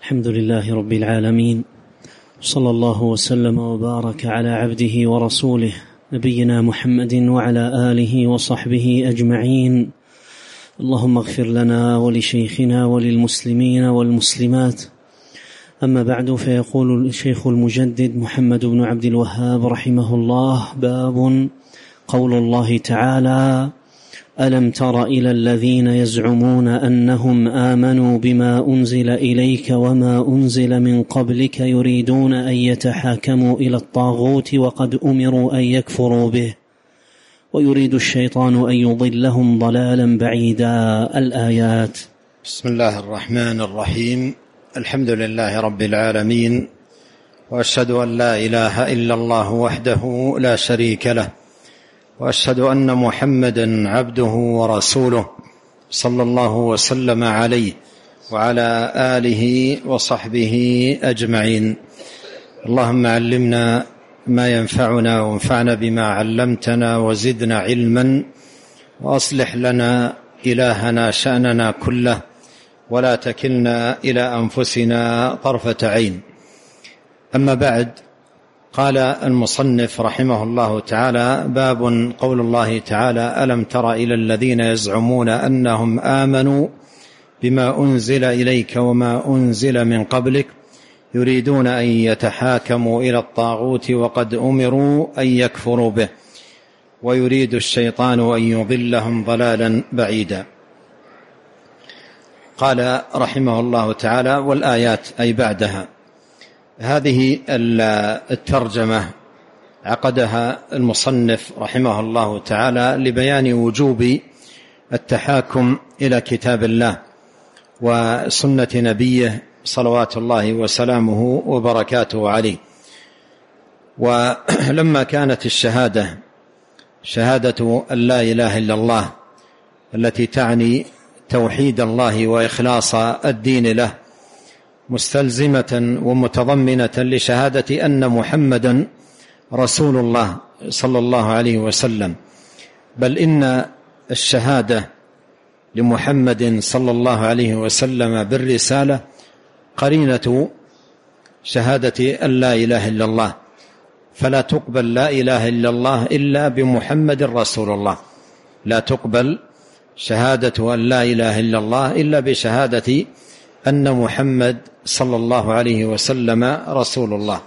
الحمد لله رب العالمين، صلى الله وسلم وبارك على عبده ورسوله نبينا محمد وعلى آله وصحبه أجمعين. اللهم اغفر لنا ولشيخنا وللمسلمين والمسلمات. أما بعد، فيقول الشيخ المجدد محمد بن عبد الوهاب رحمه الله: باب قول الله تعالى: ألم تر إلى الذين يزعمون أنهم آمنوا بما أنزل إليك وما أنزل من قبلك يريدون أن يتحاكموا إلى الطاغوت وقد أمروا أن يكفروا به ويريد الشيطان أن يضلهم ضلالا بعيدا. الآيات. بسم الله الرحمن الرحيم. الحمد لله رب العالمين، وأشهد أن لا إله إلا الله وحده لا شريك له، وأشهد أن محمدا عبده ورسوله صلى الله وسلم عليه وعلى آله وصحبه أجمعين. اللهم علمنا ما ينفعنا وانفعنا بما علمتنا وزدنا علما، وأصلح لنا إلهنا شأننا كله، ولا تكلنا إلى أنفسنا طرفة عين. أما بعد، قال المصنف رحمه الله تعالى: باب قول الله تعالى: ألم تر إلى الذين يزعمون أنهم آمنوا بما أنزل إليك وما أنزل من قبلك يريدون أن يتحاكموا إلى الطاغوت وقد أمروا أن يكفروا به ويريد الشيطان أن يضلهم ضلالا بعيدا. قال رحمه الله تعالى: والآيات أي بعدها. هذه الترجمة عقدها المصنف رحمه الله تعالى لبيان وجوب التحاكم إلى كتاب الله وسنة نبيه صلوات الله وسلامه وبركاته عليه. ولما كانت شهادة أن لا إله إلا الله التي تعني توحيد الله وإخلاص الدين له مستلزمة ومتضمنة لشهادة أن محمدا رسول الله صلى الله عليه وسلم، بل إن الشهادة لمحمد صلى الله عليه وسلم بالرسالة قرينة شهادة أن لا إله إلا الله، فلا تقبل لا إله إلا الله إلا بمحمد رسول الله. لا تقبل شهادة أن لا إله إلا الله إلا بشهادة أن محمد صلى الله عليه وسلم رسول الله.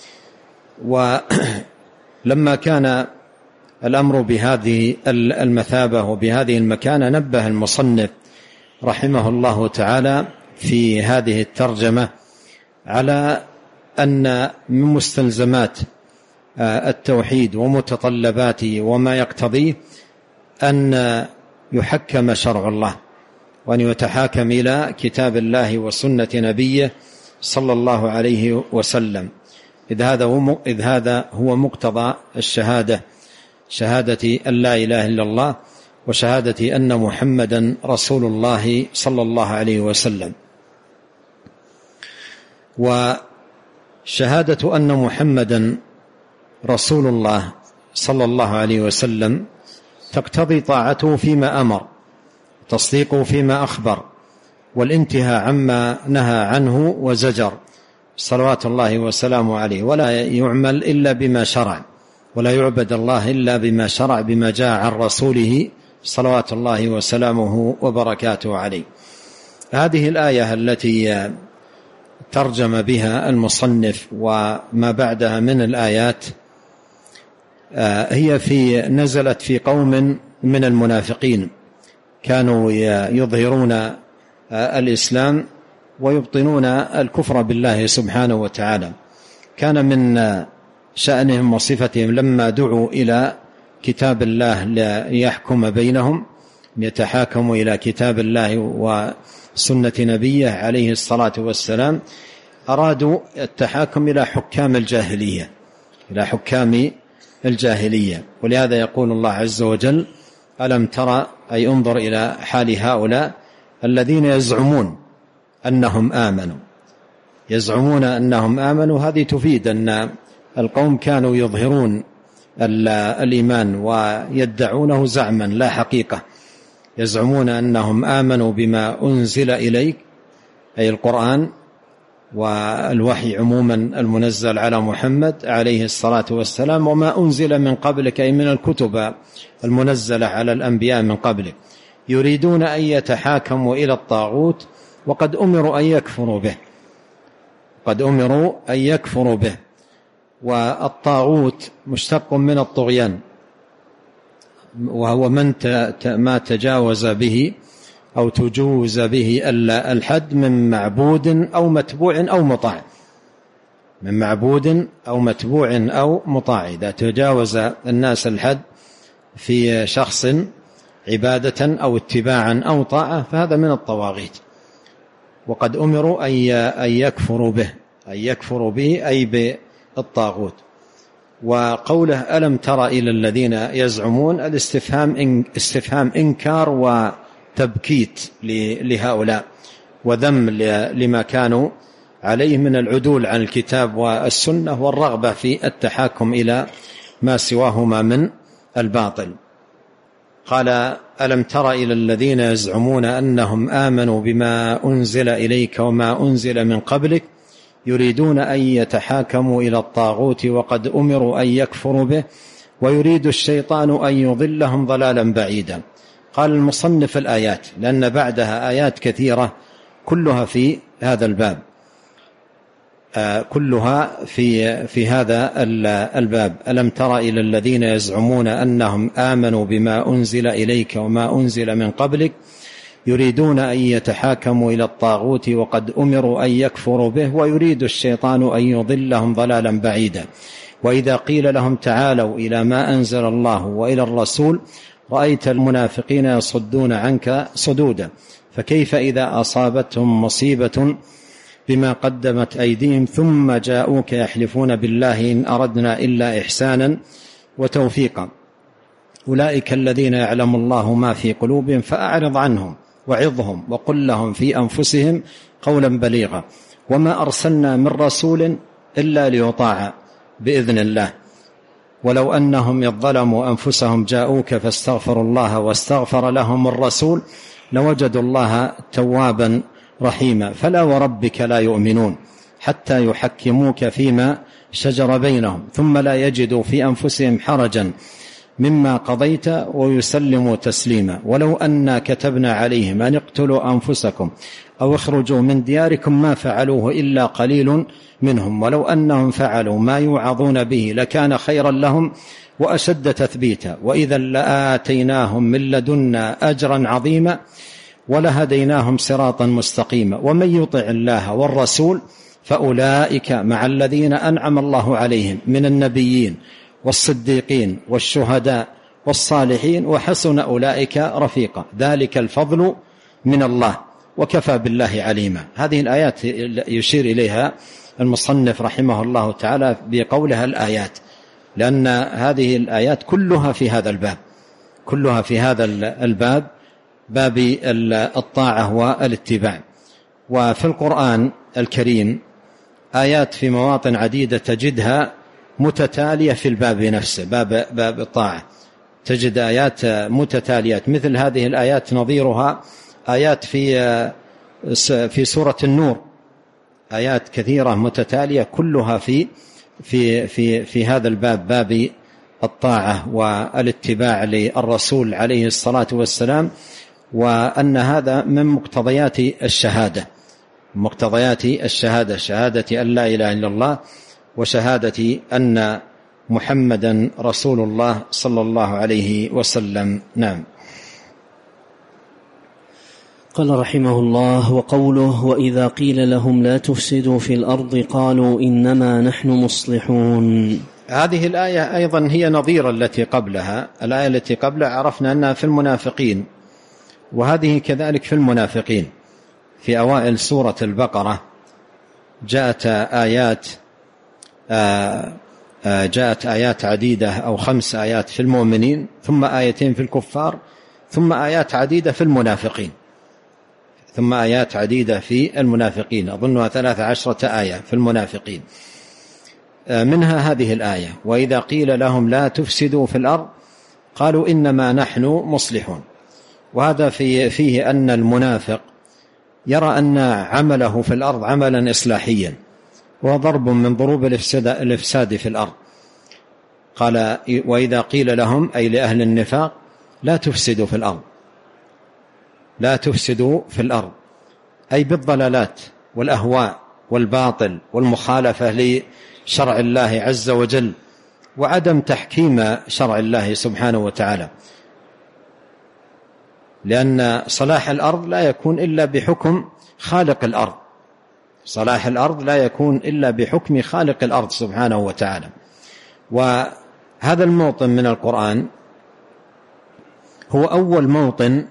ولما كان الأمر بهذه المثابة وبهذه المكانة، نبه المصنف رحمه الله تعالى في هذه الترجمة على أن من مستلزمات التوحيد ومتطلباته وما يقتضيه أن يحكم شرع الله، وأن يتحاكم إلى كتاب الله وسنة نبيه صلى الله عليه وسلم، إذ هذا هو مقتضى الشهادة، شهادة أن لا إله إلا الله وشهادة أن محمدا رسول الله صلى الله عليه وسلم. وشهادة أن محمدا رسول الله صلى الله عليه وسلم تقتضي طاعته فيما أمر، تصديقه فيما أخبر، والانتهاء عما نهى عنه وزجر صلوات الله وسلامه عليه، ولا يعمل إلا بما شرع، ولا يعبد الله إلا بما شرع، بما جاء عن رسوله صلوات الله وسلامه وبركاته عليه. هذه الآية التي ترجم بها المصنف وما بعدها من الآيات هي نزلت في قوم من المنافقين كانوا يظهرون الإسلام ويبطنون الكفر بالله سبحانه وتعالى. كان من شأنهم وصفتهم لما دعوا إلى كتاب الله ليحكم بينهم، يتحاكموا إلى كتاب الله وسنة نبيه عليه الصلاة والسلام، أرادوا التحاكم إلى حكام الجاهلية. ولهذا يقول الله عز وجل: ألم ترى، أي انظر إلى حال هؤلاء الذين يزعمون أنهم آمنوا. هذه تفيد أن القوم كانوا يظهرون الإيمان ويدعونه زعما لا حقيقة، يزعمون أنهم آمنوا بما أنزل إليك أي القرآن والوحي عموما المنزل على محمد عليه الصلاة والسلام، وما أنزل من قبلك أي من الكتب المنزلة على الأنبياء من قبلك، يريدون أن يتحاكموا إلى الطاغوت وقد أمروا أن يكفروا به، قد أمروا أن يكفروا به. والطاغوت مشتق من الطغيان، وهو ما تجاوز به أو تجوز به الحد من معبود أو متبوع أو مطاع، من معبود أو متبوع أو مطاع. إذا تجاوز الناس الحد في شخص عبادة أو اتباعا أو طاعة فهذا من الطواغيت، وقد أمروا أن يكفروا به، أن يكفروا به أي بالطاغوت. وقوله ألم تر إلى الذين يزعمون، الاستفهام إنكار وتبكيت لهؤلاء وذم لما كانوا عليه من العدول عن الكتاب والسنة والرغبة في التحاكم إلى ما سواهما من الباطل. قال ألم تر إلى الذين يزعمون أنهم آمنوا بما أنزل إليك وما أنزل من قبلك يريدون أن يتحاكموا إلى الطاغوت وقد أمروا أن يكفروا به ويريد الشيطان أن يضلهم ضلالا بعيدا. قال المصنف الآيات لأن بعدها آيات كثيرة كلها في هذا الباب، كلها في هذا الباب. ألم تر إلى الذين يزعمون أنهم آمنوا بما أنزل إليك وما أنزل من قبلك يريدون أن يتحاكموا إلى الطاغوت وقد أمروا أن يكفروا به ويريد الشيطان أن يضلهم ضلالا بعيدا. وإذا قيل لهم تعالوا إلى ما أنزل الله وإلى الرسول رأيت المنافقين يصدون عنك صدودا، فكيف إذا أصابتهم مصيبة بما قدمت أيديهم ثم جاءوك يحلفون بالله إن أردنا إلا إحسانا وتوفيقا أولئك الذين يعلم الله ما في قلوبهم فأعرض عنهم وعظهم وقل لهم في أنفسهم قولا بليغا وما أرسلنا من رسول إلا ليطاع بإذن الله ولو أنهم يظلموا أنفسهم جاءوك فاستغفروا الله واستغفر لهم الرسول لوجدوا الله توابا رحيما فلا وربك لا يؤمنون حتى يحكموك فيما شجر بينهم ثم لا يجدوا في أنفسهم حرجا مما قضيت ويسلموا تسليما ولو أنا كتبنا عليهم أن اقتلوا أنفسكم أو اخرجوا من دياركم ما فعلوه إلا قليل منهم ولو أنهم فعلوا ما يوعظون به لكان خيرا لهم وأشد تثبيتا وإذا لآتيناهم من لدنا أجرا عظيما ولهديناهم صراطا مستقيما ومن يطع الله والرسول فأولئك مع الذين أنعم الله عليهم من النبيين والصديقين والشهداء والصالحين وحسن أولئك رفيقا ذلك الفضل من الله وكفى بالله عليما. هذه الآيات يشير إليها المصنف رحمه الله تعالى بقولها الآيات، لأن هذه الآيات كلها في هذا الباب، كلها في هذا الباب، باب الطاعة والاتباع. وفي القرآن الكريم آيات في مواطن عديدة تجدها متتالية في الباب نفسه، باب الطاعة تجد آيات متتاليات، مثل هذه الآيات نظيرها آيات في سورة النور، آيات كثيرة متتالية كلها في هذا الباب، باب الطاعة والاتباع للرسول عليه الصلاة والسلام، وأن هذا من مقتضيات الشهادة، مقتضيات الشهادة، شهادة أن لا إله إلا الله وشهادة أن محمدا رسول الله صلى الله عليه وسلم. نعم. قال رحمه الله: وقوله وإذا قيل لهم لا تفسدوا في الأرض قالوا إنما نحن مصلحون. هذه الآية أيضا هي نظيرة التي قبلها، الآية التي قبلها عرفنا أنها في المنافقين، وهذه كذلك في المنافقين. في أوائل سورة البقرة جاءت آيات عديدة أو 5 آيات في المؤمنين، ثم آيتين في الكفار، ثم آيات عديدة في المنافقين، ثم آيات عديدة في المنافقين، أظنها 13 آية في المنافقين. منها هذه الآية: وإذا قيل لهم لا تفسدوا في الأرض قالوا إنما نحن مصلحون. وهذا فيه أن المنافق يرى أن عمله في الأرض عملا إصلاحيا وضرب من ضروب الإفساد في الأرض. قال: وإذا قيل لهم، أي لأهل النفاق، لا تفسدوا في الأرض، لا تفسدوا في الأرض، أي بالضلالات والأهواء والباطل والمخالفة لشرع الله عز وجل وعدم تحكيم شرع الله سبحانه وتعالى، لأن صلاح الأرض لا يكون إلا بحكم خالق الأرض، صلاح الأرض لا يكون إلا بحكم خالق الأرض سبحانه وتعالى. وهذا الموطن من القرآن هو أول موطن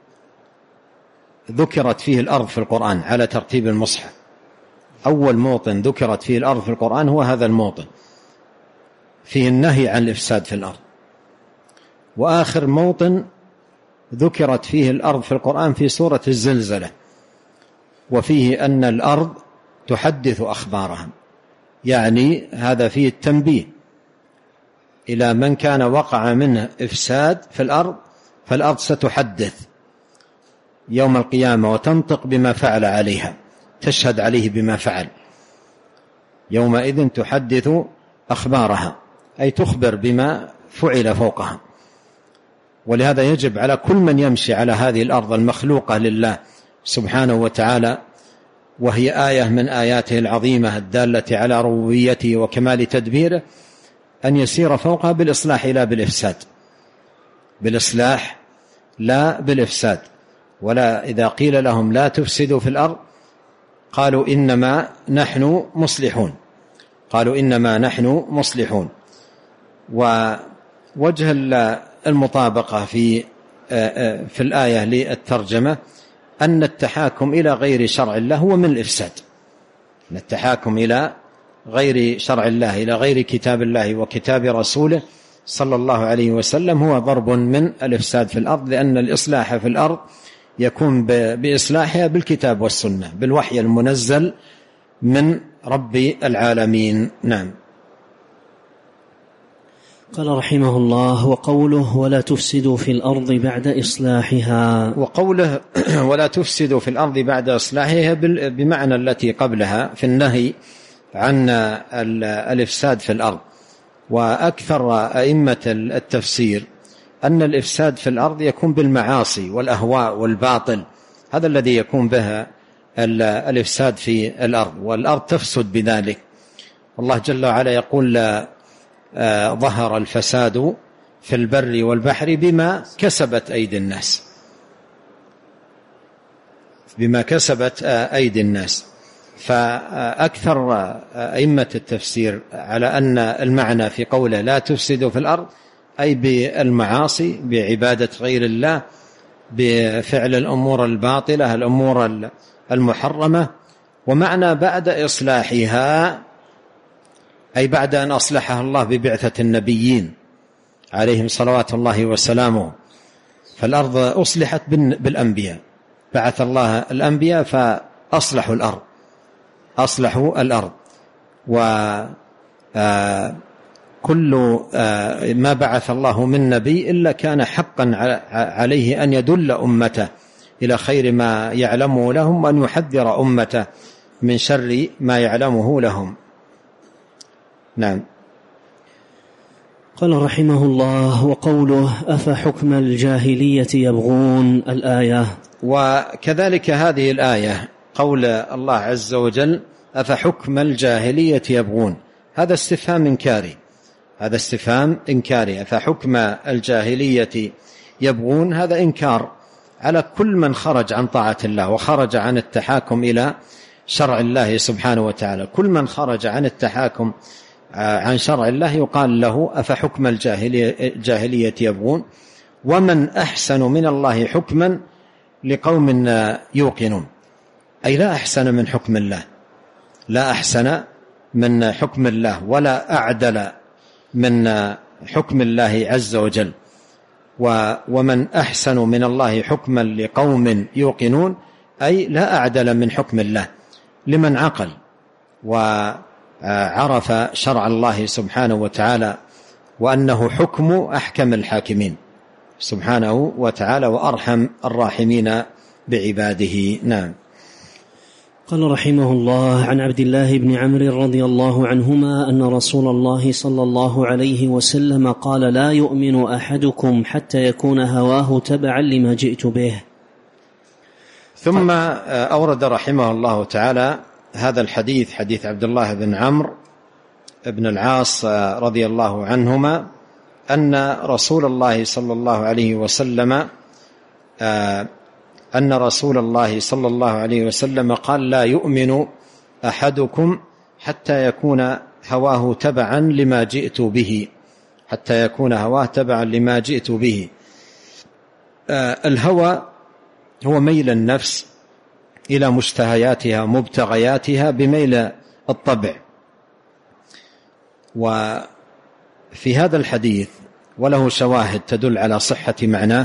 ذكرت فيه الأرض في القرآن على ترتيب المصحف. أول موطن ذكرت فيه الأرض في القرآن هو هذا الموطن، فيه النهي عن الإفساد في الأرض. وآخر موطن ذكرت فيه الأرض في القرآن في سورة الزلزلة، وفيه أن الأرض تحدث أخبارها، يعني هذا فيه التنبيه إلى من كان وقع منه إفساد في الأرض، فالأرض ستحدث يوم القيامة وتنطق بما فعل عليها، تشهد عليه بما فعل. يومئذ تحدث أخبارها، أي تخبر بما فعل فوقها. ولهذا يجب على كل من يمشي على هذه الأرض المخلوقة لله سبحانه وتعالى، وهي آية من آياته العظيمة الدالة على ربوبيته وكمال تدبيره، أن يسير فوقها بالإصلاح لا بالإفساد، بالإصلاح لا بالإفساد. ولا إذا قيل لهم لا تفسدوا في الأرض قالوا إنما نحن مصلحون، قالوا إنما نحن مصلحون. ووجه المطابقة في الآية للترجمة أن التحاكم إلى غير شرع الله هو من الإفساد، أن التحاكم إلى غير شرع الله، إلى غير كتاب الله وكتاب رسوله صلى الله عليه وسلم، هو ضرب من الإفساد في الأرض، لأن الإصلاح في الأرض يكون بإصلاحها بالكتاب والسنة، بالوحي المنزل من رب العالمين. نعم. قال رحمه الله: وقوله ولا تفسدوا في الأرض بعد إصلاحها، وقوله ولا تفسدوا في الأرض بعد إصلاحها بمعنى التي قبلها في النهي عن الإفساد في الأرض. وأكثر أئمة التفسير أن الإفساد في الأرض يكون بالمعاصي والأهواء والباطل، هذا الذي يكون بها الإفساد في الأرض، والأرض تفسد بذلك. الله جل وعلا يقول: ظهر الفساد في البر والبحر بما كسبت أيدي الناس، بما كسبت أيدي الناس. فأكثر أئمة التفسير على أن المعنى في قوله لا تفسدوا في الأرض أي بالمعاصي، بعبادة غير الله، بفعل الأمور الباطلة، الأمور المحرمة. ومعنى بعد إصلاحها أي بعد أن أصلحها الله ببعثة النبيين عليهم صلوات الله وسلامه. فالأرض أصلحت بالأنبياء، بعث الله الأنبياء فأصلحوا الأرض، أصلحوا الأرض. وكل ما بعث الله من نبي إلا كان حقا عليه أن يدل أمته إلى خير ما يعلمه لهم، وأن يحذر أمته من شر ما يعلمه لهم. نعم. قال رحمه الله: وقوله أفحكم الجاهلية يبغون، الآية. وكذلك هذه الآية قول الله عز وجل أفحكم الجاهلية يبغون، هذا استفهام إنكاري، هذا استفهام إنكاري. أفحكم الجاهلية يبغون، هذا إنكار على كل من خرج عن طاعة الله وخرج عن التحاكم إلى شرع الله سبحانه وتعالى. كل من خرج عن التحاكم عن شرع الله يقال له أفحكم الجاهلية يبغون. ومن أحسن من الله حكما لقوم يوقنون، أي لا أحسن من حكم الله، لا أحسن من حكم الله ولا أعدل من حكم الله عز وجل. ومن أحسن من الله حكما لقوم يوقنون، أي لا أعدل من حكم الله لمن عقل وعرف شرع الله سبحانه وتعالى، وأنه حكم أحكم الحاكمين سبحانه وتعالى وأرحم الراحمين بعباده. نعم. قال رحمه الله: عن عبد الله بن عمرو رضي الله عنهما أن رسول الله صلى الله عليه وسلم قال: لا يؤمن أحدكم حتى يكون هواه تبعا لما جئت به. ثم أورد رحمه الله تعالى هذا الحديث، حديث عبد الله بن عمرو بن العاص رضي الله عنهما أن رسول الله صلى الله عليه وسلم قال: لا يؤمن أحدكم حتى يكون هواه تبعا لما جئت به، حتى يكون هواه تبعا لما جئت به. الهوى هو ميل النفس إلى مشتهياتها مبتغياتها بميل الطبع. وفي هذا الحديث وله شواهد تدل على صحة معناه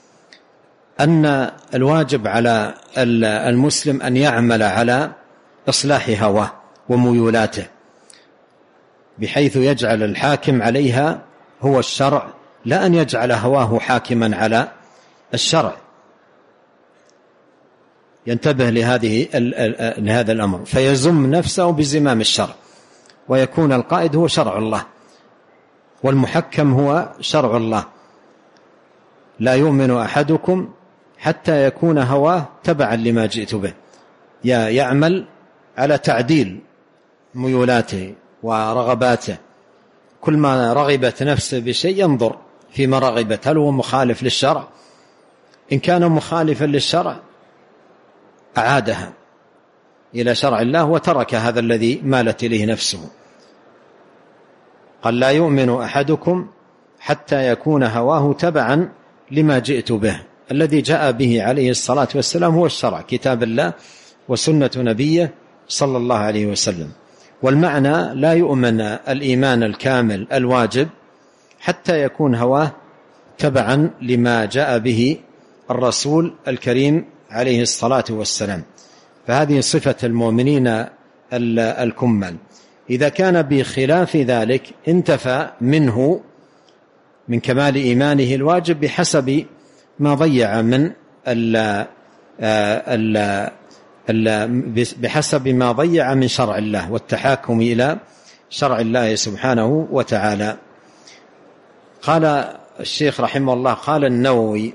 أن الواجب على المسلم أن يعمل على إصلاح هواه وميولاته، بحيث يجعل الحاكم عليها هو الشرع، لا أن يجعل هواه حاكما على الشرع. ينتبه لهذا الأمر فيزم نفسه بزمام الشرع، ويكون القائد هو شرع الله والمحكم هو شرع الله. لا يؤمن أحدكم حتى يكون هواه تبعا لما جئت به، يعمل على تعديل ميولاته ورغباته. كل ما رغبت نفسه بشيء ينظر فيما رغبت، هل هو مخالف للشرع؟ إن كان مخالفا للشرع أعادها إلى شرع الله وترك هذا الذي مالت إليه نفسه. قال: لا يؤمن أحدكم حتى يكون هواه تبعا لما جئت به. الذي جاء به عليه الصلاة والسلام هو الشرع، كتاب الله وسنة نبيه صلى الله عليه وسلم. والمعنى: لا يؤمن الإيمان الكامل الواجب حتى يكون هواه تبعا لما جاء به الرسول الكريم عليه الصلاة والسلام. فهذه صفة المؤمنين الكمل. إذا كان بخلاف ذلك انتفى منه من كمال إيمانه الواجب بحسب ما ضيع من بحسب ما ضيع من شرع الله والتحاكم إلى شرع الله سبحانه وتعالى. قال الشيخ رحمه الله: قال النووي: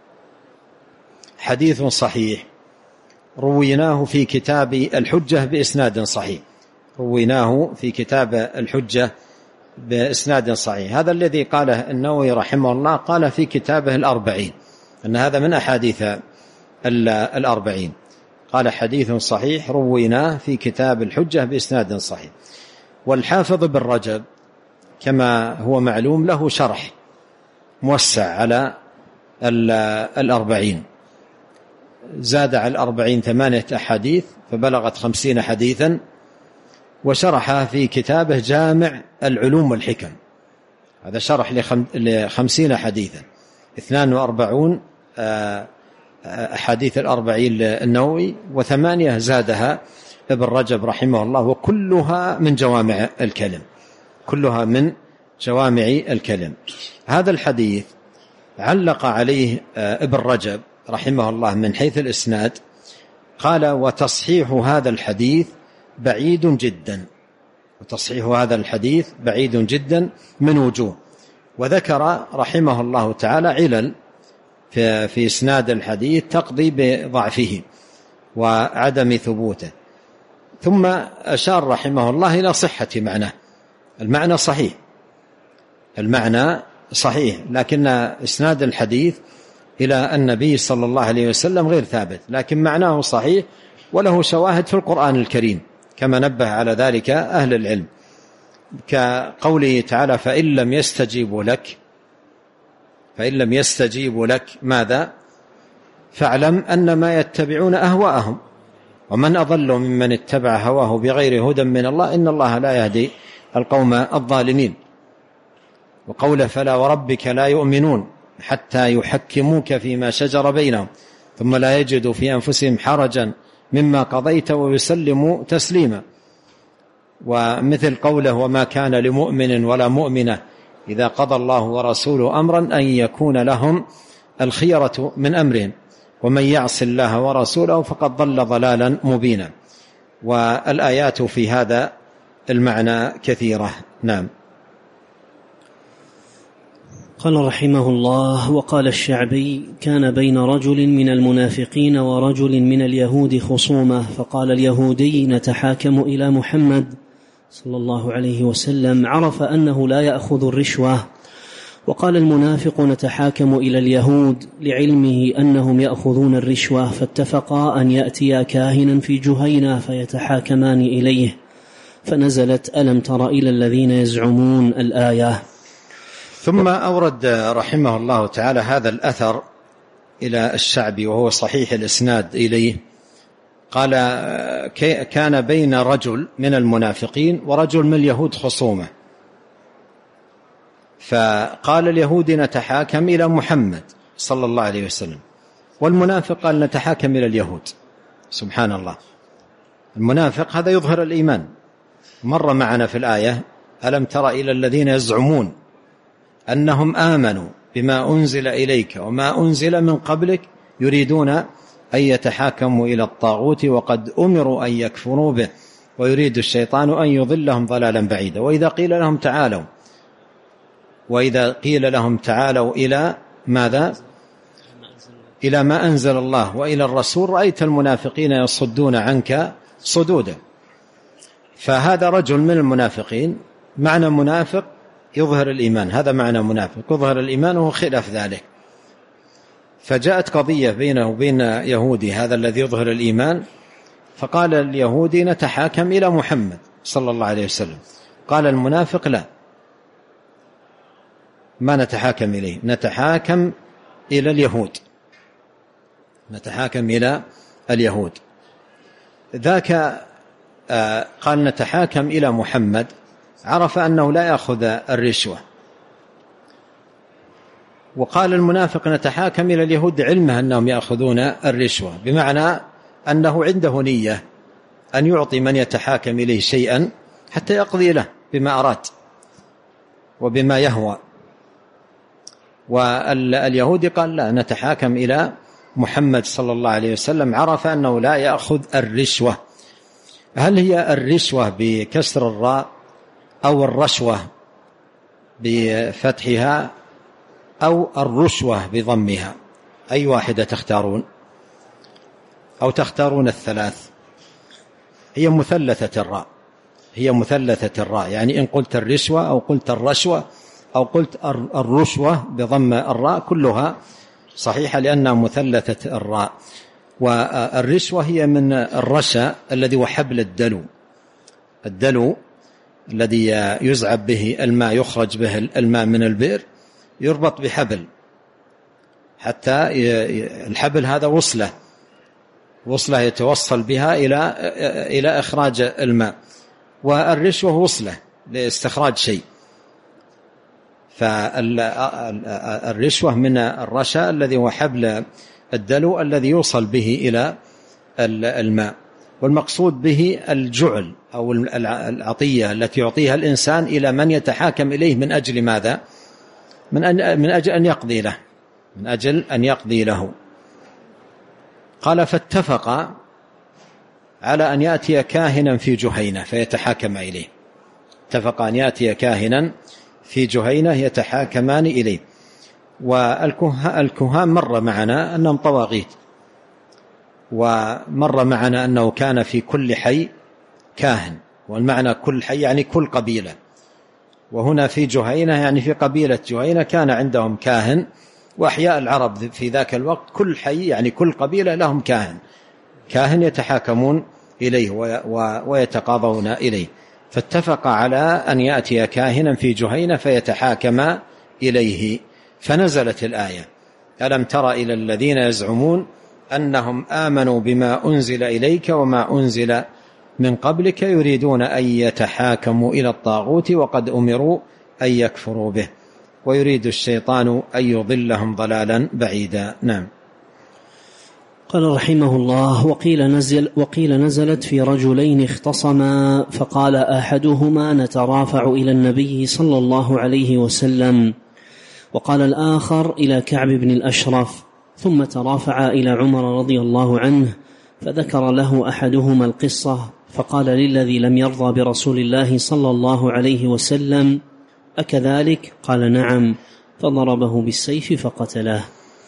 حديث صحيح رويناه في كتاب الحجة بإسناد صحيح. رويناه في كتاب الحجة بإسناد صحيح. هذا الذي قاله النووي رحمه الله قال في كتابه الأربعين، أن هذا من أحاديث الأربعين. قال: حديث صحيح رويناه في كتاب الحجة بإسناد صحيح. والحافظ بن رجب كما هو معلوم له شرح موسع على الأربعين، زاد على الأربعين 8 أحاديث فبلغت 50 حديثا، وشرحها في كتابه جامع العلوم والحكم. هذا شرح 50 حديثا، 42 أحاديث الأربعين النووي، و8 زادها ابن رجب رحمه الله، وكلها من جوامع الكلم، كلها من جوامع الكلم. هذا الحديث علق عليه ابن رجب رحمه الله من حيث الإسناد، قال: وتصحيح هذا الحديث بعيد جدا، وتصحيح هذا الحديث بعيد جدا من وجوه. وذكر رحمه الله تعالى علل في إسناد الحديث تقضي بضعفه وعدم ثبوته، ثم أشار رحمه الله إلى صحة معناه. المعنى صحيح، المعنى صحيح، لكن إسناد الحديث إلى النبي صلى الله عليه وسلم غير ثابت، لكن معناه صحيح وله شواهد في القرآن الكريم كما نبه على ذلك أهل العلم، كقوله تعالى: فإن لم يستجيبوا لك ماذا؟ فاعلم أنما يتبعون أهواءهم ومن أضل ممن اتبع هواه بغير هدى من الله إن الله لا يهدي القوم الظالمين. وقوله: فلا وربك لا يؤمنون حتى يحكموك فيما شجر بينهم ثم لا يجدوا في أنفسهم حرجا مما قضيت ويسلموا تسليما. ومثل قوله: وما كان لمؤمن ولا مؤمنة إذا قضى الله ورسوله أمرا أن يكون لهم الخيرة من أمرهم ومن يعص الله ورسوله فقد ضل ضلالا مبينا. والآيات في هذا المعنى كثيرة. نعم. قال رحمه الله: وقال الشعبي: كان بين رجل من المنافقين ورجل من اليهود خصومة، فقال اليهودي: نتحاكم إلى محمد صلى الله عليه وسلم، عرف أنه لا يأخذ الرشوة. وقال المنافق: نتحاكم إلى اليهود، لعلمه أنهم يأخذون الرشوة، فاتفقا أن يأتيا كاهنا في جهينة فيتحاكمان إليه، فنزلت: ألم تر إلى الذين يزعمون الآية. ثم أورد رحمه الله تعالى هذا الأثر إلى الشعبي وهو صحيح الإسناد إليه. قال: كان بين رجل من المنافقين ورجل من اليهود خصومة، فقال اليهود: نتحاكم إلى محمد صلى الله عليه وسلم، والمنافق قال: نتحاكم إلى اليهود. سبحان الله، المنافق هذا يظهر الإيمان، مر معنا في الآية: ألم تر إلى الذين يزعمون أنهم آمنوا بما أنزل إليك وما أنزل من قبلك يريدون أن يتحاكموا إلى الطاغوت وقد أمروا أن يكفروا به ويريد الشيطان أن يضلهم ضلالا بعيدا. وإذا قيل لهم تعالوا إلى ماذا؟ إلى ما أنزل الله وإلى الرسول رأيت المنافقين يصدون عنك صدودا. فهذا رجل من المنافقين. معنى منافق يظهر الإيمان، هذا معنى منافق، يظهر الإيمان وهو خلاف ذلك. فجاءت قضية بينه وبين يهودي هذا الذي يظهر الإيمان، فقال اليهودي: نتحاكم إلى محمد صلى الله عليه وسلم. قال المنافق: لا، ما نتحاكم إليه، نتحاكم إلى اليهود، نتحاكم إلى اليهود. ذاك قال: نتحاكم إلى محمد، عرف أنه لا يأخذ الرشوة. وقال المنافق: نتحاكم إلى اليهود، علمه أنهم يأخذون الرشوة، بمعنى أنه عنده نية أن يعطي من يتحاكم إليه شيئا حتى يقضي له بما أراد وبما يهوى. واليهودي قال: لا، نتحاكم إلى محمد صلى الله عليه وسلم، عرف أنه لا يأخذ الرشوة. هل هي الرشوة بكسر الراء أو الرشوة بفتحها أو الرشوة بضمها؟ أي واحدة تختارون؟ أو تختارون الثلاث؟ هي مثلثة الراء، هي مثلثة الراء، يعني إن قلت الرشوة أو قلت الرشوة أو قلت الرشوة بضم الراء كلها صحيحة لأنها مثلثة الراء. والرشوة هي من الرشا الذي هو حبل الدلو الذي يزعب به الماء، يخرج به الماء من البئر، يربط بحبل حتى الحبل هذا وصلة يتوصل بها إلى إخراج الماء، والرشوة وصلة لاستخراج شيء. فالرشوة من الرشا الذي هو حبل الدلو الذي يوصل به إلى الماء، والمقصود به الجعل أو العطية التي يعطيها الإنسان إلى من يتحاكم إليه من أجل ماذا؟ من أجل أن يقضي له، من أجل أن يقضي له. قال: فاتفق على أن يأتي كاهنا في جهينة فيتحاكم إليه، اتفق أن يأتي كاهنا في جهينة يتحاكمان إليه. والكهان مر معنا أنهم طواغيت، ومر معنا أنه كان في كل حي كاهن، والمعنى كل حي يعني كل قبيلة، وهنا في جهينة يعني في قبيلة جهينة كان عندهم كاهن. وأحياء العرب في ذاك الوقت كل حي يعني كل قبيلة لهم كاهن يتحاكمون إليه ويتقاضون إليه. فاتفق على أن يأتي كاهنا في جهينة فيتحاكم إليه، فنزلت الآية: ألم تر إلى الذين يزعمون أنهم آمنوا بما أنزل إليك وما أنزل من قبلك يريدون أن يتحاكموا إلى الطاغوت وقد أمروا أن يكفروا به ويريد الشيطان أن يضلهم ضلالا بعيدا. نعم. قال رحمه الله: وقيل نزلت في رجلين اختصما، فقال أحدهما: نترافع إلى النبي صلى الله عليه وسلم، وقال الآخر إلى كعب بن الأشرف، ثم ترافعا إلى عمر رضي الله عنه، فذكر له أحدهما القصة، فقال للذي لم يرضى برسول الله صلى الله عليه وسلم: أكذلك؟ قال: نعم. فضربه بالسيف فقتله.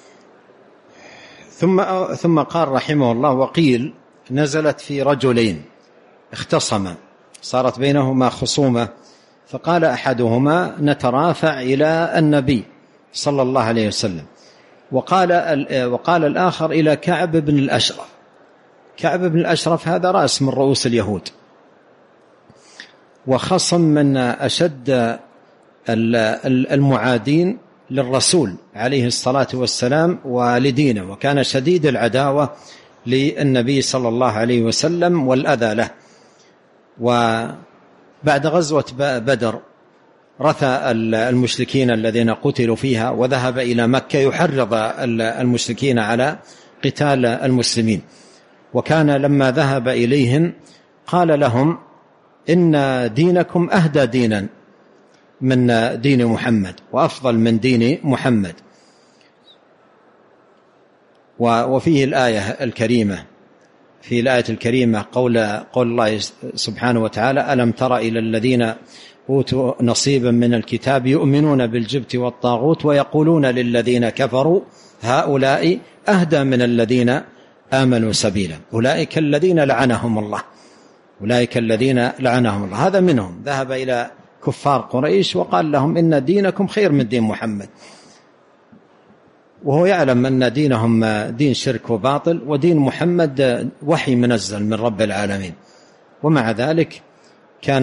ثم قال رحمه الله: وقيل نزلت في رجلين اختصما، صارت بينهما خصومة، فقال أحدهما: نترافع إلى النبي صلى الله عليه وسلم، وقال الآخر إلى كعب بن الأشرف. كعب بن الأشرف هذا رأس من رؤوس اليهود، وخصم من أشد المعادين للرسول عليه الصلاة والسلام ولدينه، وكان شديد العداوة للنبي صلى الله عليه وسلم والأذى له. وبعد غزوة بدر رثى المشركين الذين قتلوا فيها وذهب إلى مكة يحرض المشركين على قتال المسلمين، وكان لما ذهب إليهم قال لهم: إن دينكم أهدى دينا من دين محمد وأفضل من دين محمد. وفيه الآية الكريمة، في الآية الكريمة قول الله سبحانه وتعالى: ألم تر إلى الذين أوتوا نصيبا من الكتاب يؤمنون بالجبت والطاغوت ويقولون للذين كفروا هؤلاء أهدى من الذين آمنوا سبيلا أولئك الذين لعنهم الله. أولئك الذين لعنهم الله، هذا منهم، ذهب إلى كفار قريش وقال لهم: إن دينكم خير من دين محمد، وهو يعلم أن دينهم دين شرك وباطل، ودين محمد وحي منزل من رب العالمين، ومع ذلك كان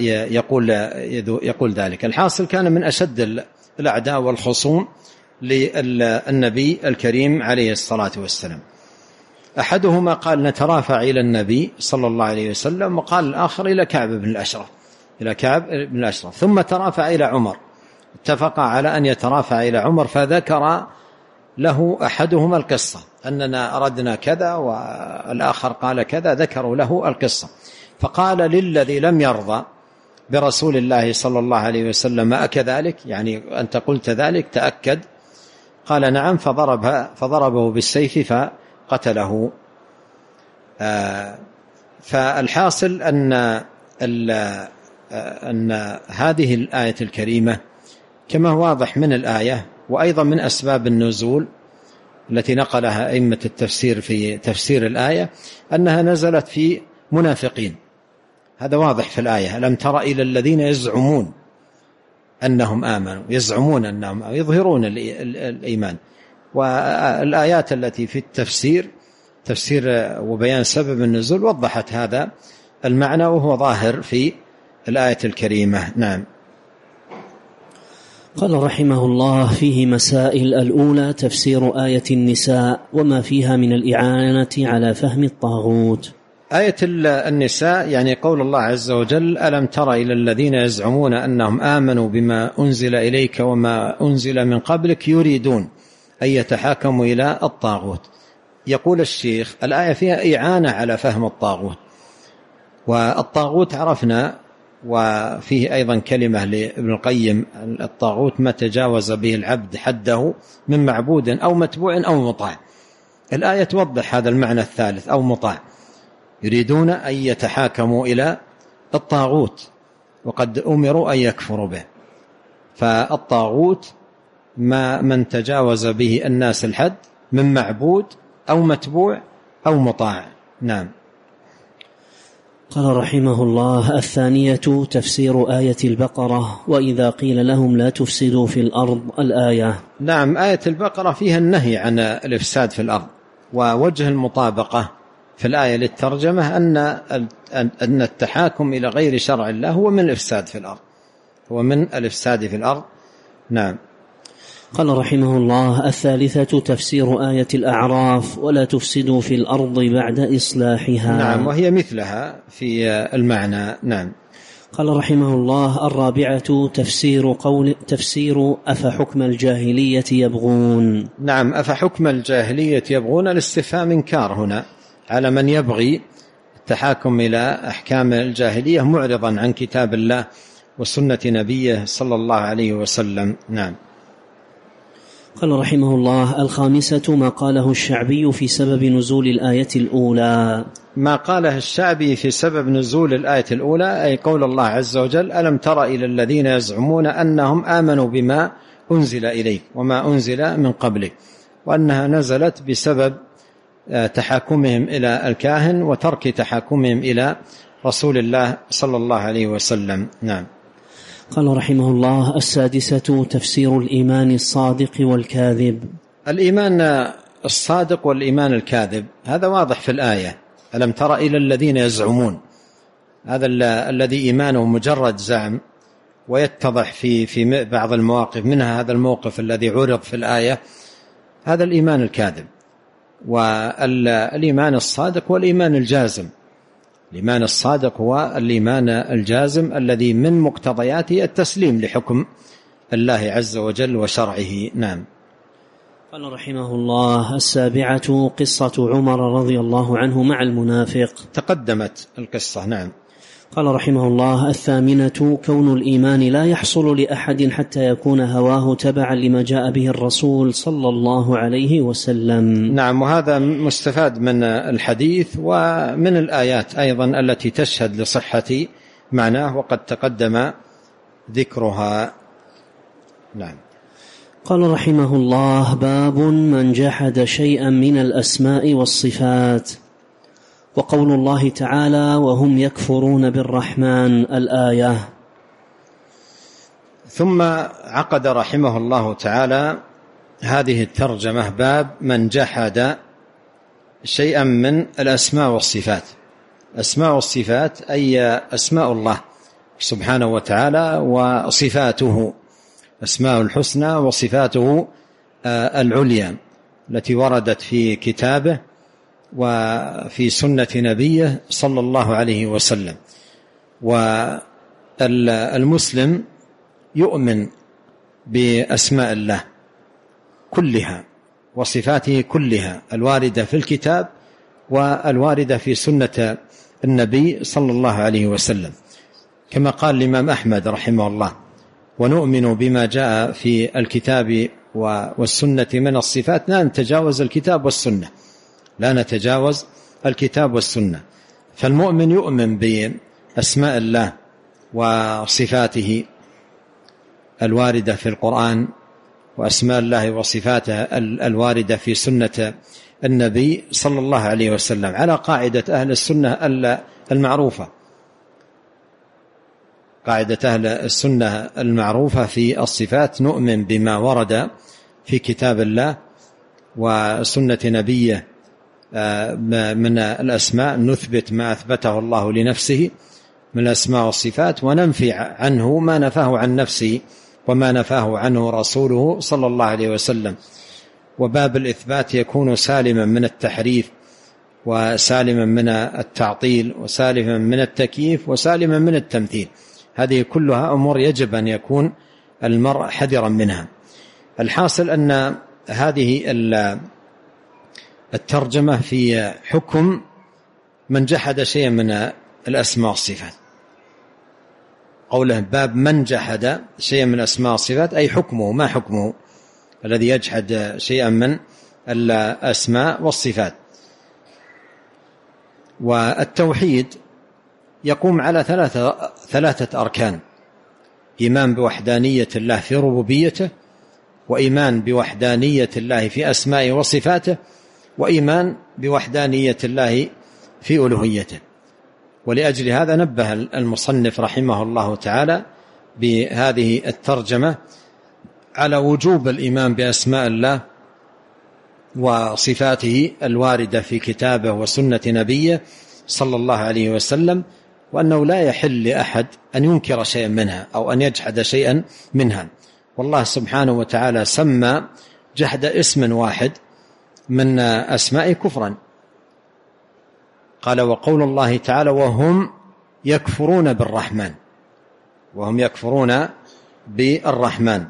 يقول ذلك. الحاصل كان من أشد الأعداء والخصوم للنبي الكريم عليه الصلاة والسلام. أحدهما قال: نترافع إلى النبي صلى الله عليه وسلم، وقال الآخر إلى كعب بن الأشرف. ثم ترافع إلى عمر، اتفق على أن يترافع إلى عمر، فذكر له أحدهما القصة، أننا أردنا كذا والآخر قال كذا، ذكروا له القصة. فقال للذي لم يرضى برسول الله صلى الله عليه وسلم: أكذلك؟ يعني أنت قلت ذلك، تأكد؟ قال: نعم. فضربه بالسيف فقتله. فالحاصل أن هذه الآية الكريمة كما هو واضح من الآية، وأيضا من أسباب النزول التي نقلها أئمة التفسير في تفسير الآية، أنها نزلت في منافقين. هذا واضح في الآية: ألم تر إلى الذين يزعمون أنهم آمنوا، يزعمون أنهم يظهرون الإيمان. والآيات التي في تفسير وبيان سبب النزول وضحت هذا المعنى، وهو ظاهر في الآية الكريمة. نعم. قال رحمه الله: فيه مسائل. الأولى تفسير آية النساء وما فيها من الإعانة على فهم الطاغوت. آية النساء يعني قول الله عز وجل: ألم تر إلى الذين يزعمون أنهم آمنوا بما أنزل إليك وما أنزل من قبلك يريدون أن يتحاكموا إلى الطاغوت. يقول الشيخ: الآية فيها إعانة على فهم الطاغوت، والطاغوت عرفنا، وفيه أيضا كلمة لابن القيم: الطاغوت ما تجاوز به العبد حده من معبود أو متبوع أو مطاع. الآية توضح هذا المعنى الثالث: أو مطاع، يريدون أن يتحاكموا إلى الطاغوت وقد أمروا أن يكفروا به. فالطاغوت من تجاوز به الناس الحد من معبود أو متبوع أو مطاع. نعم. قال رحمه الله: الثانية تفسير آية البقرة وإذا قيل لهم لا تفسدوا في الأرض. الآية. نعم، آية البقرة فيها النهي عن الإفساد في الأرض، ووجه المطابقة في الآية للترجمة أن التحاكم إلى غير شرع الله هو من الإفساد في الأرض، هو من الإفساد في الأرض. نعم. قال رحمه الله: الثالثة تفسير آية الأعراف ولا تفسدوا في الأرض بعد إصلاحها. نعم، وهي مثلها في المعنى. نعم. قال رحمه الله: الرابعة تفسير أفحكم الجاهلية يبغون. نعم، أفحكم الجاهلية يبغون، الاستفهام إنكار هنا على من يبغي التحاكم إلى أحكام الجاهلية معرضا عن كتاب الله وسنة نبيه صلى الله عليه وسلم. نعم. قال رحمه الله: الخامسة ما قاله الشعبي في سبب نزول الآية الأولى. ما قاله الشعبي في سبب نزول الآية الأولى أي قول الله عز وجل: ألم تر إلى الذين يزعمون أنهم آمنوا بما أنزل إليك وما أنزل من قبلك، وأنها نزلت بسبب تحاكمهم إلى الكاهن وترك تحاكمهم إلى رسول الله صلى الله عليه وسلم. نعم. قال رحمه الله: السادسة تفسير الإيمان الصادق والكاذب. الإيمان الصادق والإيمان الكاذب هذا واضح في الآية: ألم تر إلى الذين يزعمون، هذا الذي إيمانه مجرد زعم ويتضح في بعض المواقف، منها هذا الموقف الذي عرض في الآية، هذا الإيمان الكاذب. والإيمان الصادق والإيمان الجازم. الإيمان الصادق هو الإيمان الجازم الذي من مقتضياته التسليم لحكم الله عز وجل وشرعه. نعم. قال رحمه الله: السابعة قصة عمر رضي الله عنه مع المنافق. تقدمت القصة. نعم. قال رحمه الله: الثامنة كون الإيمان لا يحصل لأحد حتى يكون هواه تبعا لما جاء به الرسول صلى الله عليه وسلم. نعم. وهذا مستفاد من الحديث ومن الآيات أيضا التي تشهد لصحة معناه وقد تقدم ذكرها. نعم. قال رحمه الله: باب من جحد شيئا من الأسماء والصفات. وقول الله تعالى: وهم يكفرون بالرحمن، الآية. ثم عقد رحمه الله تعالى هذه الترجمة: باب من جحد شيئا من الأسماء والصفات. أسماء والصفات أي أسماء الله سبحانه وتعالى وصفاته، أسماء الحسنى وصفاته العليا التي وردت في كتابه وفي سنة نبيه صلى الله عليه وسلم. والمسلم يؤمن بأسماء الله كلها وصفاته كلها الواردة في الكتاب والواردة في سنة النبي صلى الله عليه وسلم، كما قال الإمام أحمد رحمه الله: ونؤمن بما جاء في الكتاب والسنة من الصفات، لا نتجاوز الكتاب والسنة، لا نتجاوز الكتاب والسنة. فالمؤمن يؤمن بأسماء الله وصفاته الواردة في القرآن، وأسماء الله وصفاته الواردة في سنة النبي صلى الله عليه وسلم، على قاعدة أهل السنة المعروفة، قاعدة أهل السنة المعروفة في الصفات: نؤمن بما ورد في كتاب الله وسنة نبيه من الأسماء، نثبت ما أثبته الله لنفسه من الأسماء والصفات، وننفي عنه ما نفاه عن نفسه وما نفاه عنه رسوله صلى الله عليه وسلم. وباب الإثبات يكون سالما من التحريف وسالما من التعطيل وسالما من التكييف وسالما من التمثيل. هذه كلها أمور يجب أن يكون المرء حذرا منها. الحاصل أن هذه الترجمة في حكم من جحد شيئا من الأسماء والصفات. قوله باب من جحد شيئا من الأسماء والصفات أي حكمه، ما حكمه الذي يجحد شيئا من الأسماء والصفات. والتوحيد يقوم على ثلاثة أركان: إيمان بوحدانية الله في ربوبيته، وإيمان بوحدانية الله في أسمائه وصفاته، وإيمان بوحدانية الله في ألوهيته. ولأجل هذا نبه المصنف رحمه الله تعالى بهذه الترجمة على وجوب الإيمان بأسماء الله وصفاته الواردة في كتابه وسنة نبيه صلى الله عليه وسلم، وأنه لا يحل لأحد أن ينكر شيئا منها أو أن يجحد شيئا منها. والله سبحانه وتعالى سمى جحد اسم واحد من أسماء كفرا، قال: وقول الله تعالى: وهم يكفرون بالرحمن، وهم يكفرون بالرحمن.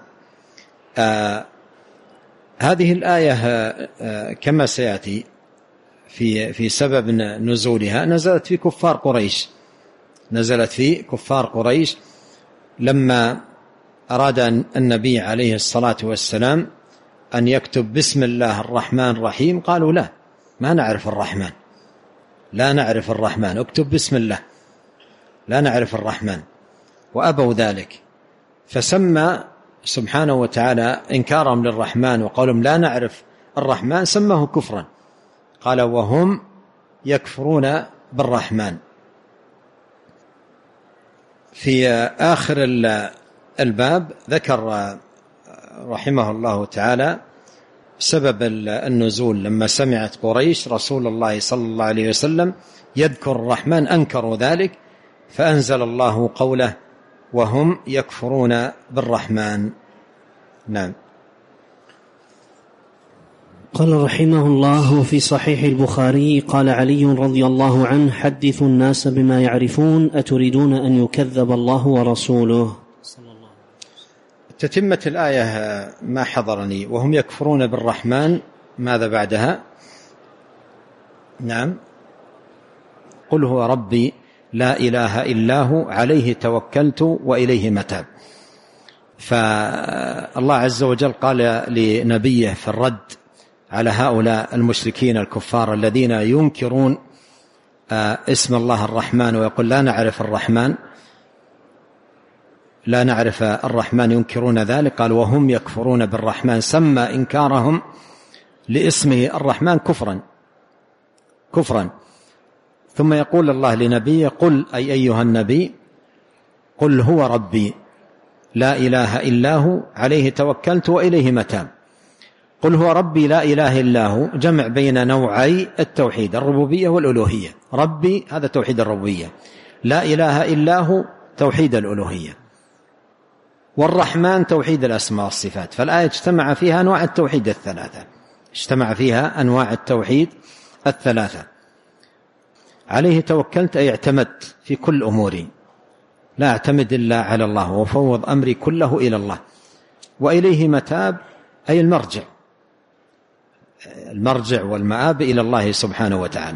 هذه الآية كما سيأتي في سبب نزولها نزلت في كفار قريش، نزلت في كفار قريش لما أراد النبي عليه الصلاة والسلام أن يكتب بسم الله الرحمن الرحيم؟ قالوا لا، ما نعرف الرحمن، لا نعرف الرحمن، اكتب بسم الله، لا نعرف الرحمن، وأبوا ذلك. فسمى سبحانه وتعالى إنكارهم للرحمن وقولهم لا نعرف الرحمن سماه كفرا، قال وهم يكفرون بالرحمن. في آخر الباب ذكر رحمه الله تعالى سبب النزول، لما سمعت قريش رسول الله صلى الله عليه وسلم يذكر الرحمن أنكروا ذلك، فأنزل الله قوله وهم يكفرون بالرحمن. نعم. قال رحمه الله في صحيح البخاري قال علي رضي الله عنه حدثوا الناس بما يعرفون أتريدون أن يكذب الله ورسوله. تتمة الآية ما حضرني. وهم يكفرون بالرحمن، ماذا بعدها؟ نعم. قل هو ربي لا إله إلا هو عليه توكلت وإليه متاب. فالله عز وجل قال لنبيه في الرد على هؤلاء المشركين الكفار الذين ينكرون اسم الله الرحمن ويقول لا نعرف الرحمن، لا نعرف الرحمن، ينكرون ذلك، قال وهم يكفرون بالرحمن، سمى إنكارهم لاسمه الرحمن كفرا. ثم يقول الله لنبيه قل أي أيها النبي قل هو ربي لا إله إلا هو عليه توكلت وإليه متاب. قل هو ربي لا إله إلا هو جمع بين نوعي التوحيد الربوبية والألوهية. ربي هذا توحيد الربوبية، لا إله إلا هو توحيد الألوهية، والرحمن توحيد الأسماء والصفات. فالآية اجتمع فيها أنواع التوحيد الثلاثة، اجتمع فيها أنواع التوحيد الثلاثة. عليه توكلت أي اعتمدت في كل أموري، لا أعتمد إلا على الله وفوض أمري كله إلى الله. وإليه متاب أي المرجع والمآب إلى الله سبحانه وتعالى.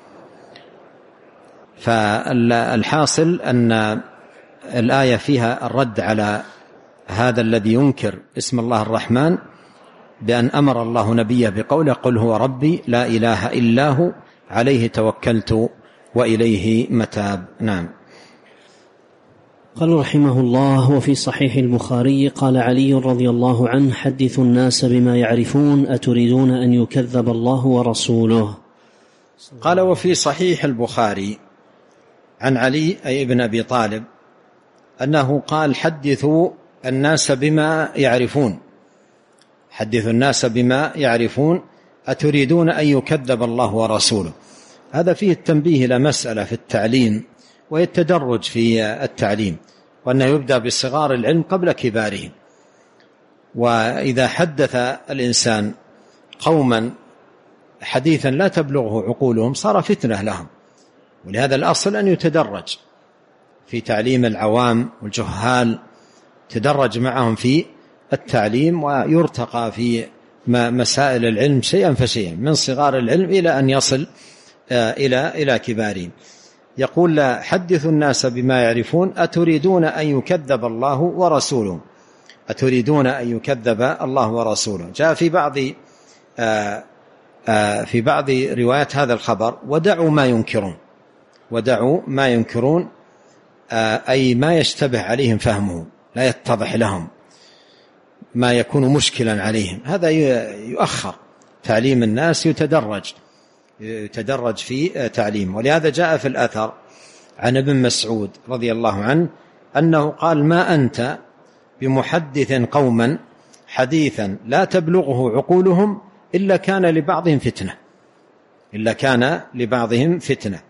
فالحاصل أن الآية فيها الرد على هذا الذي ينكر اسم الله الرحمن بأن أمر الله نبيه بقوله قل هو ربي لا إله إلا هو عليه توكلت وإليه متاب. نعم. قال رحمه الله وفي صحيح البخاري قال علي رضي الله عنه حدثوا الناس بما يعرفون أتريدون أن يكذب الله ورسوله. قال وفي صحيح البخاري عن علي أي ابن أبي طالب أنه قال حدثوا الناس بما يعرفون، حدثوا الناس بما يعرفون أتريدون أن يكذب الله ورسوله. هذا فيه التنبيه إلى مسألة في التعليم ويتدرج في التعليم، وأنه يبدأ بصغار العلم قبل كبارهم. وإذا حدث الإنسان قوما حديثا لا تبلغه عقولهم صار فتنة لهم، ولهذا الأصل أن يتدرج في تعليم العوام والجهال، تدرج معهم في التعليم ويرتقى في مسائل العلم شيئا فشيئا من صغار العلم إلى أن يصل إلى كبارهم. يقول حدثوا الناس بما يعرفون أتريدون أن يكذب الله ورسوله، أتريدون أن يكذب الله ورسوله. جاء في بعض روايات هذا الخبر ودعوا ما ينكرون أي ما يشتبه عليهم فهمه، لا يتضح لهم ما يكون مشكلا عليهم. هذا يؤخر تعليم الناس، يتدرج في تعليم. ولهذا جاء في الأثر عن ابن مسعود رضي الله عنه أنه قال ما أنت بمحدث قوما حديثا لا تبلغه عقولهم إلا كان لبعضهم فتنة.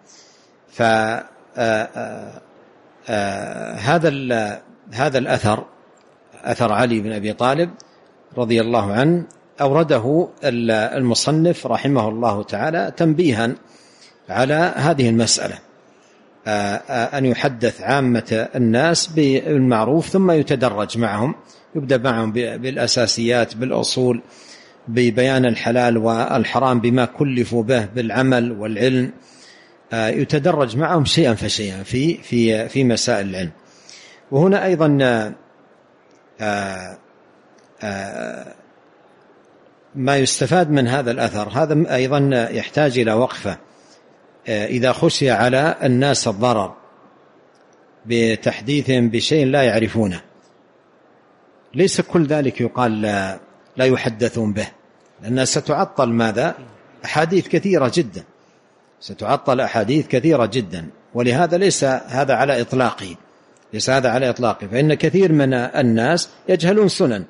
هذا الأثر أثر علي بن أبي طالب رضي الله عنه أورده المصنف رحمه الله تعالى تنبيها على هذه المسألة، أن يحدث عامة الناس بالمعروف ثم يتدرج معهم، يبدأ معهم بالأساسيات بالأصول، ببيان الحلال والحرام بما كلفوا به بالعمل والعلم، يتدرج معهم شيئا فشيئا في مسائل العلم. وهنا أيضا ما يستفاد من هذا الأثر هذا أيضا يحتاج إلى وقفة. إذا خشي على الناس الضرر بتحديثهم بشيء لا يعرفونه، ليس كل ذلك يقال لا يحدثون به، لأنها ستعطل ماذا؟ أحاديث كثيرة جدا، ستعطل أحاديث كثيرة جدا. ولهذا ليس هذا على إطلاقه، ليس هذا على إطلاقه، فإن كثير من الناس يجهلون سنن،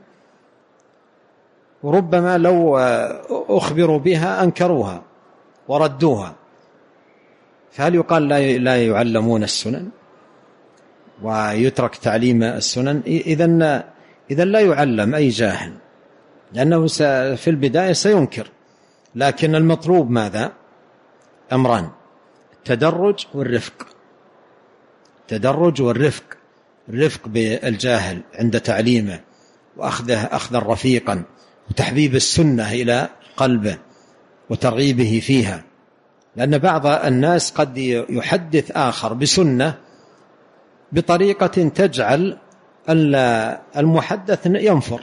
وربما لو أخبروا بها أنكروها وردوها، فهل يقال لا يعلمون السنن ويترك تعليم السنن؟ إذن لا يعلم أي جاهل، لأنه في البداية سينكر. لكن المطلوب ماذا؟ أمران: التدرج والرفق. التدرج والرفق، الرفق بالجاهل عند تعليمه وأخذه أخذا رفيقا، وتحبيب السنة إلى قلبه وترغيبه فيها، لأن بعض الناس قد يحدث آخر بسنة بطريقة تجعل المحدث ينفر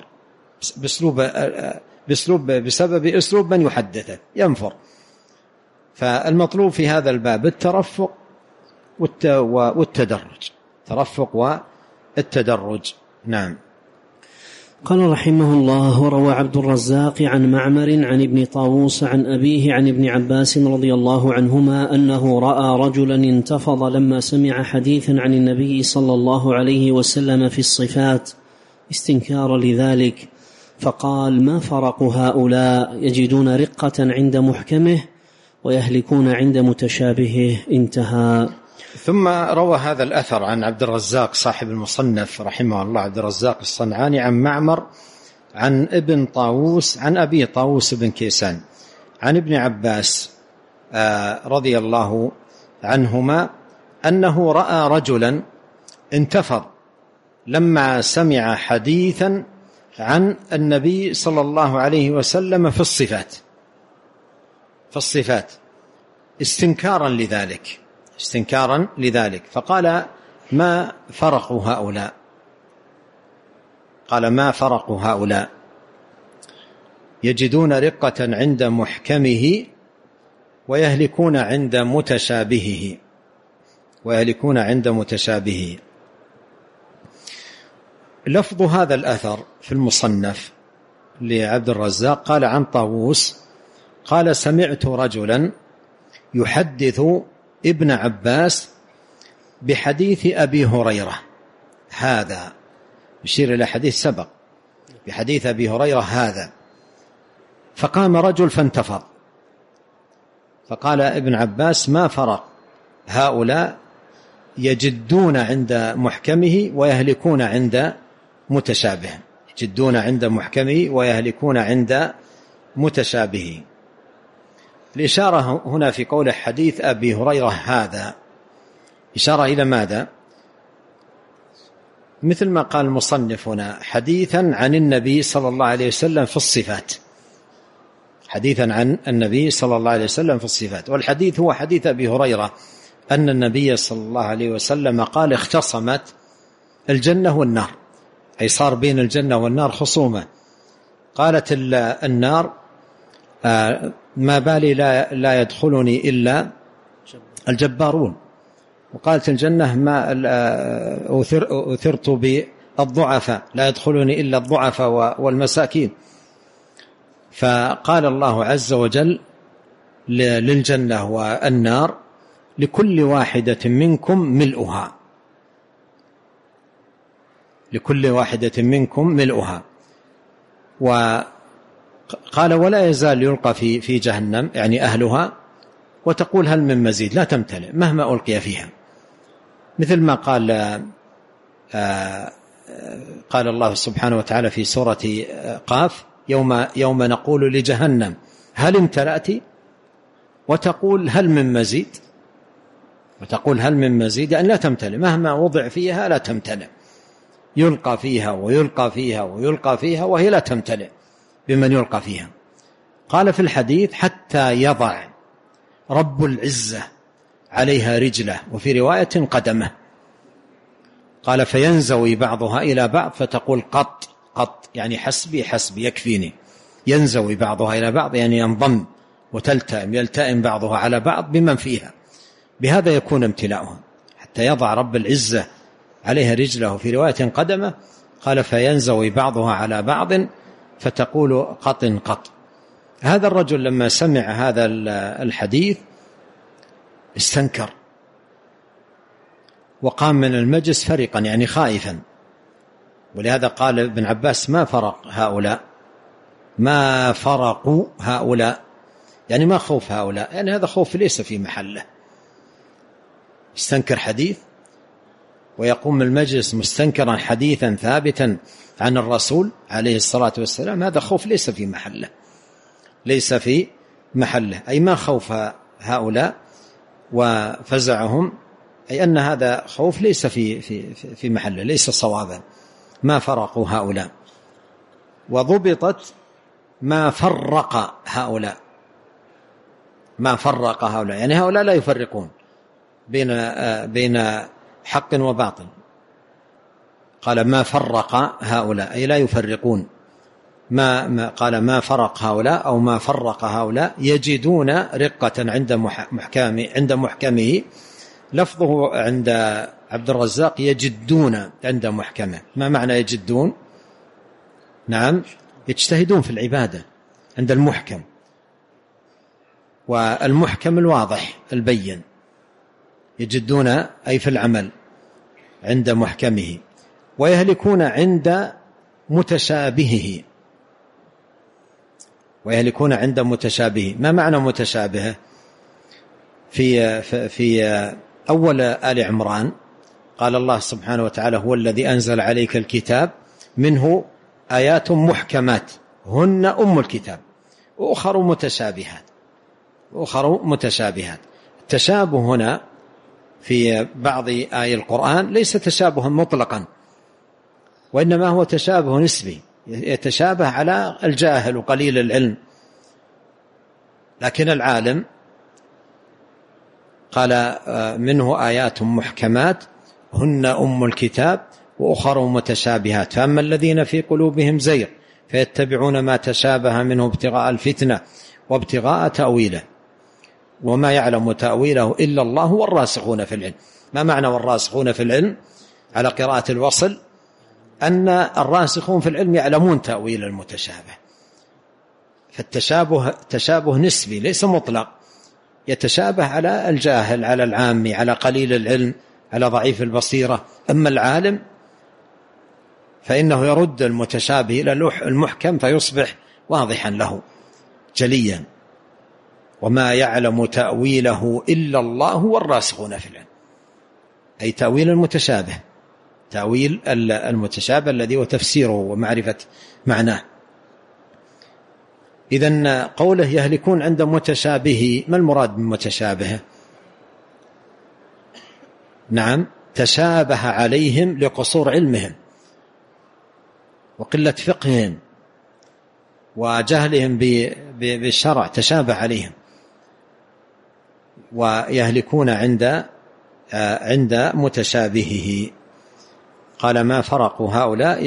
بسبب أسلوب من يحدثه ينفر. فالمطلوب في هذا الباب الترفق والتدرج، ترفق والتدرج. نعم. قال رحمه الله: وروى عبد الرزاق عن معمر عن ابن طاووس عن أبيه عن ابن عباس رضي الله عنهما أنه رأى رجلا انتفض لما سمع حديثا عن النبي صلى الله عليه وسلم في الصفات استنكارا لذلك، فقال: ما فرق هؤلاء؟ يجدون رقة عند محكمه ويهلكون عند متشابهه. انتهى. ثم روى هذا الأثر عن عبد الرزاق صاحب المصنف رحمه الله، عبد الرزاق الصنعاني، عن معمر عن ابن طاووس عن أبي طاووس بن كيسان عن ابن عباس رضي الله عنهما أنه رأى رجلا انتفض لما سمع حديثا عن النبي صلى الله عليه وسلم في الصفات استنكارا لذلك، فقال: ما فرق هؤلاء؟ قال: ما فرق هؤلاء؟ يجدون رقة عند محكمه ويهلكون عند متشابهه. لفظ هذا الأثر في المصنف لعبد الرزاق قال: عن طاووس قال: سمعت رجلا يحدث ابن عباس بحديث أبي هريرة، هذا يشير إلى حديث سبق، بحديث أبي هريرة هذا. فقام رجل فانتفض، فقال ابن عباس: ما فرق هؤلاء؟ يجدون عند محكمه ويهلكون عند متشابهه. يجدون عند محكمه ويهلكون عند متشابهه. الإشارة هنا في قول حديث أبي هريرة هذا إشارة إلى ماذا؟ مثل ما قال المصنف هنا: حديثا عن النبي صلى الله عليه وسلم في الصفات، حديثا عن النبي صلى الله عليه وسلم في الصفات. والحديث هو حديث أبي هريرة أن النبي صلى الله عليه وسلم قال: اختصمت الجنة والنار، أي صار بين الجنة والنار خصومة. قالت النار: ما بالي لا يدخلني إلا الجبارون. وقالت الجنة: ما أثرت بالضعفاء، لا يدخلني إلا الضعفاء والمساكين. فقال الله عز وجل للجنة والنار: لكل واحدة منكم ملؤها، لكل واحدة منكم ملؤها. وقال: ولا يزال يلقى في جهنم، يعني أهلها، وتقول: هل من مزيد؟ لا تمتلئ مهما ألقي فيها. مثل ما قال الله سبحانه وتعالى في سورة قاف: يوم نقول لجهنم هل امتلأت، وتقول: هل من مزيد؟ وتقول: هل من مزيد، يعني لا تمتلئ مهما وضع فيها، لا تمتلئ، يلقى فيها ويلقى فيها ويلقى فيها وهي لا تمتلئ بمن يلقى فيها. قال في الحديث: حتى يضع رب العزة عليها رجله، وفي رواية قدمه. قال: فينزوي بعضها إلى بعض فتقول: قط، يعني حسبي يكفيني، ينزوي بعضها إلى بعض يعني ينضم وتلتئم، يلتئم بعضها على بعض بمن فيها، بهذا يكون امتلاؤها، حتى يضع رب العزة عليها رجله، في رواية قدمه، قال فينزوي بعضها على بعض فتقول قط قط. هذا الرجل لما سمع هذا الحديث استنكر وقام من المجلس فرقا يعني خائفا، ولهذا قال ابن عباس ما فرق هؤلاء، ما فرقوا هؤلاء، يعني ما خوف هؤلاء، يعني هذا خوف ليس في محله. استنكر حديث ويقوم من المجلس مستنكرا حديثا ثابتا عن الرسول عليه الصلاة والسلام، هذا خوف ليس في محله، ليس في محله، أي ما خوف هؤلاء وفزعهم، أي أن هذا خوف ليس في محله، ليس صوابا، ما فرقوا هؤلاء. وضبطت ما فرق هؤلاء، ما فرق هؤلاء يعني هؤلاء لا يفرقون بين حق وباطل، قال ما فرق هؤلاء أي لا يفرقون، ما قال ما فرق هؤلاء أو ما فرق هؤلاء، يجدون رقة عند محكمه، لفظه عند عبد الرزاق يجدون عند محكمه. ما معنى يجدون؟ نعم يجتهدون في العبادة عند المحكم، والمحكم الواضح البين، يجدون أي في العمل عند محكمه، ويهلكون عند متشابهه، ويهلكون عند متشابهه. ما معنى متشابهه؟ في أول آل عمران قال الله سبحانه وتعالى هو الذي أنزل عليك الكتاب منه آيات محكمات هن أم الكتاب وأخر متشابهات. التشابه هنا في بعض آي القرآن ليس تشابها مطلقا، وإنما هو تشابه نسبي، يتشابه على الجاهل وقليل العلم، لكن العالم قال منه آيات محكمات هن أم الكتاب وأخر متشابهات، فأما الذين في قلوبهم زيغ فيتبعون ما تشابه منه ابتغاء الفتنة وابتغاء تأويله وما يعلم تأويله إلا الله والراسخون في العلم. ما معنى والراسخون في العلم؟ على قراءة الوصل أن الراسخون في العلم يعلمون تأويل المتشابه، فالتشابه تشابه نسبي ليس مطلق، يتشابه على الجاهل، على العامي، على قليل العلم، على ضعيف البصيرة. أما العالم فإنه يرد المتشابه إلى المحكم فيصبح واضحا له جليا. وما يعلم تأويله إلا الله والراسخون في العلم، أي تأويل المتشابه، تأويل المتشابه الذي هو تفسيره ومعرفة معناه. إذن قوله يهلكون عند متشابه، ما المراد من متشابه؟ نعم تشابه عليهم لقصور علمهم وقلة فقههم وجهلهم بالشرع، تشابه عليهم، ويهلكون عند متشابهه. قال ما فرقوا هؤلاء